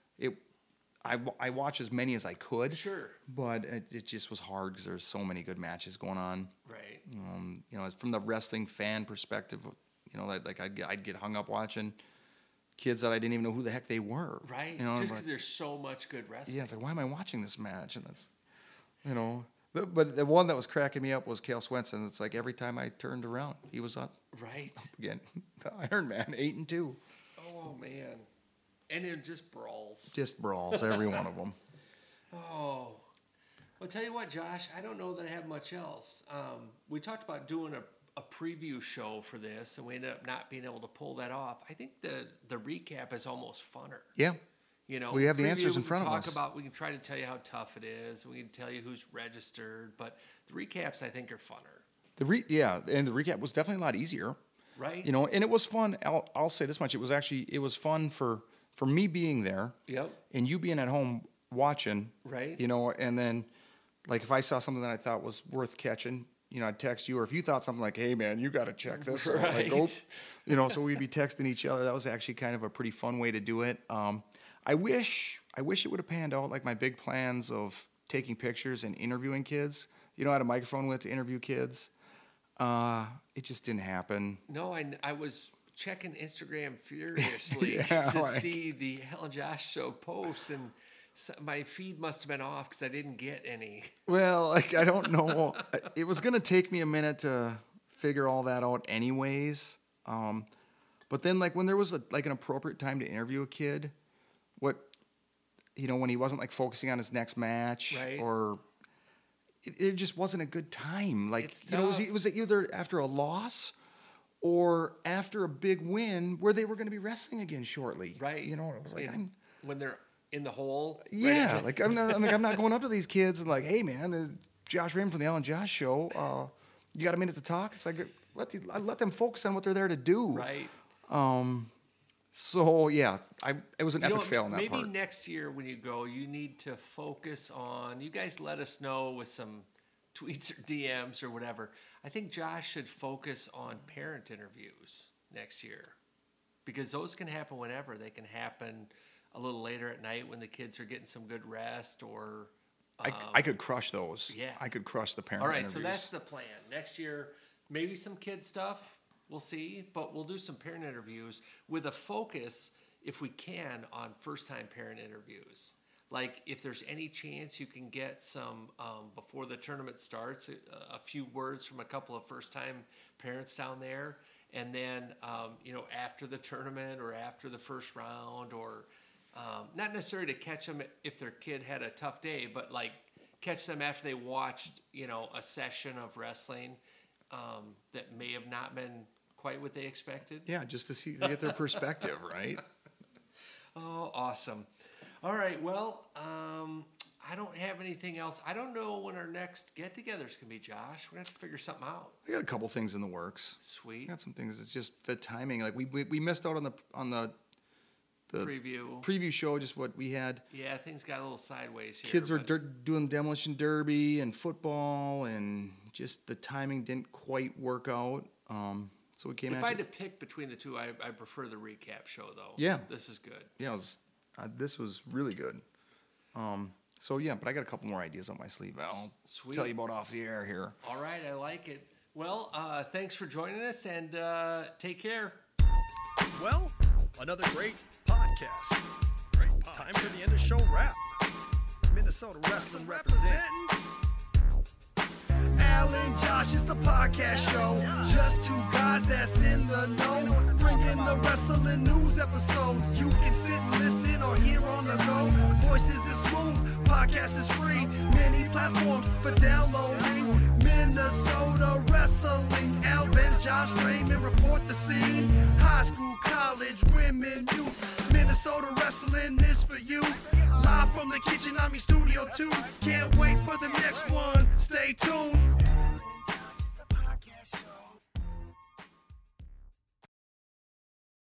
I watch as many as I could. Sure. But it just was hard because there's so many good matches going on. Right. From the wrestling fan perspective, like I'd get hung up watching kids that I didn't even know who the heck they were. Right. Just because there's so much good wrestling. Yeah, it's like, why am I watching this match? And that's, but the one that was cracking me up was Cale Swenson. It's like every time I turned around, he was up. Right. Again, the Iron Man, 8-2. Oh, man. And it just brawls. Just brawls, every one of them. Oh. Well, tell you what, Josh, I don't know that I have much else. We talked about doing a preview show for this, and we ended up not being able to pull that off. I think the recap is almost funner. Yeah. We have the answers in preview, front of us. We can try to tell you how tough it is. We can tell you who's registered, but the recaps I think are funner. And the recap was definitely a lot easier. Right. And it was fun. I'll say this much: it was fun for me being there. Yep. And you being at home watching. Right. And then, like, if I saw something that I thought was worth catching, I'd text you, or if you thought something like, hey, man, you got to check this out. Right. Like, so we'd be texting each other. That was actually kind of a pretty fun way to do it. I wish it would have panned out, like my big plans of taking pictures and interviewing kids. I had a microphone with to interview kids. It just didn't happen. No, I was checking Instagram furiously to see the Helen Josh Show posts, and my feed must have been off because I didn't get any. Well, I don't know. It was going to take me a minute to figure all that out anyways. But then, like, when there was an appropriate time to interview a kid, when he wasn't, like, focusing on his next match, right. Or it just wasn't a good time. Like, it was either after a loss or after a big win where they were going to be wrestling again shortly. Right. It was like, when they're in the hole. Yeah, I'm not going up to these kids and like, hey man, Josh Raymond from the Alan Josh Show. You got a minute to talk? It's like, let them focus on what they're there to do. Right. So, yeah, it was an epic fail on that maybe part. Maybe next year when you go, you need to focus on, you guys let us know with some tweets or DMs or whatever. I think Josh should focus on parent interviews next year, because those can happen whenever. They can happen a little later at night when the kids are getting some good rest, or... I could crush those. Yeah. I could crush the parent interviews. interviews. All right, so that's the plan. Next year, maybe some kid stuff. We'll see, but we'll do some parent interviews with a focus, if we can, on first-time parent interviews. Like, if there's any chance you can get some, before the tournament starts, a few words from a couple of first-time parents down there, and then, after the tournament or after the first round, or not necessarily to catch them if their kid had a tough day, but, like, catch them after they watched, a session of wrestling that may have not been quite what they expected. Yeah, just to get their perspective, right? Oh, awesome. All right, well, I don't have anything else. I don't know when our next get-togethers can be, Josh. We're going to have to figure something out. We got a couple things in the works. Sweet. We got some things. It's just the timing. Like, we missed out on the preview show, just what we had. Yeah, things got a little sideways here. Kids were doing demolition derby and football, and just the timing didn't quite work out. So we came. If I had to pick between the two, I prefer the recap show, though. Yeah, this is good. Yeah, this was really good. So yeah, but I got a couple more ideas on my sleeve. I'll tell you about off the air here. All right, I like it. Well, thanks for joining us, and take care. Well, another great podcast. Time for the end of show wrap. Minnesota Wrestling representing. Al and Josh is the podcast show. Just two guys that's in the know. Bringing the wrestling news episodes. You can sit and listen or hear on the go. Voices is smooth, podcast is free. Many platforms for downloading. Minnesota Wrestling. Al and Josh Raymond report the scene. High school, college, women, youth. Minnesota Wrestling is for you. Live from the kitchen, I'm in Studio 2. Can't wait for the next one. Stay tuned.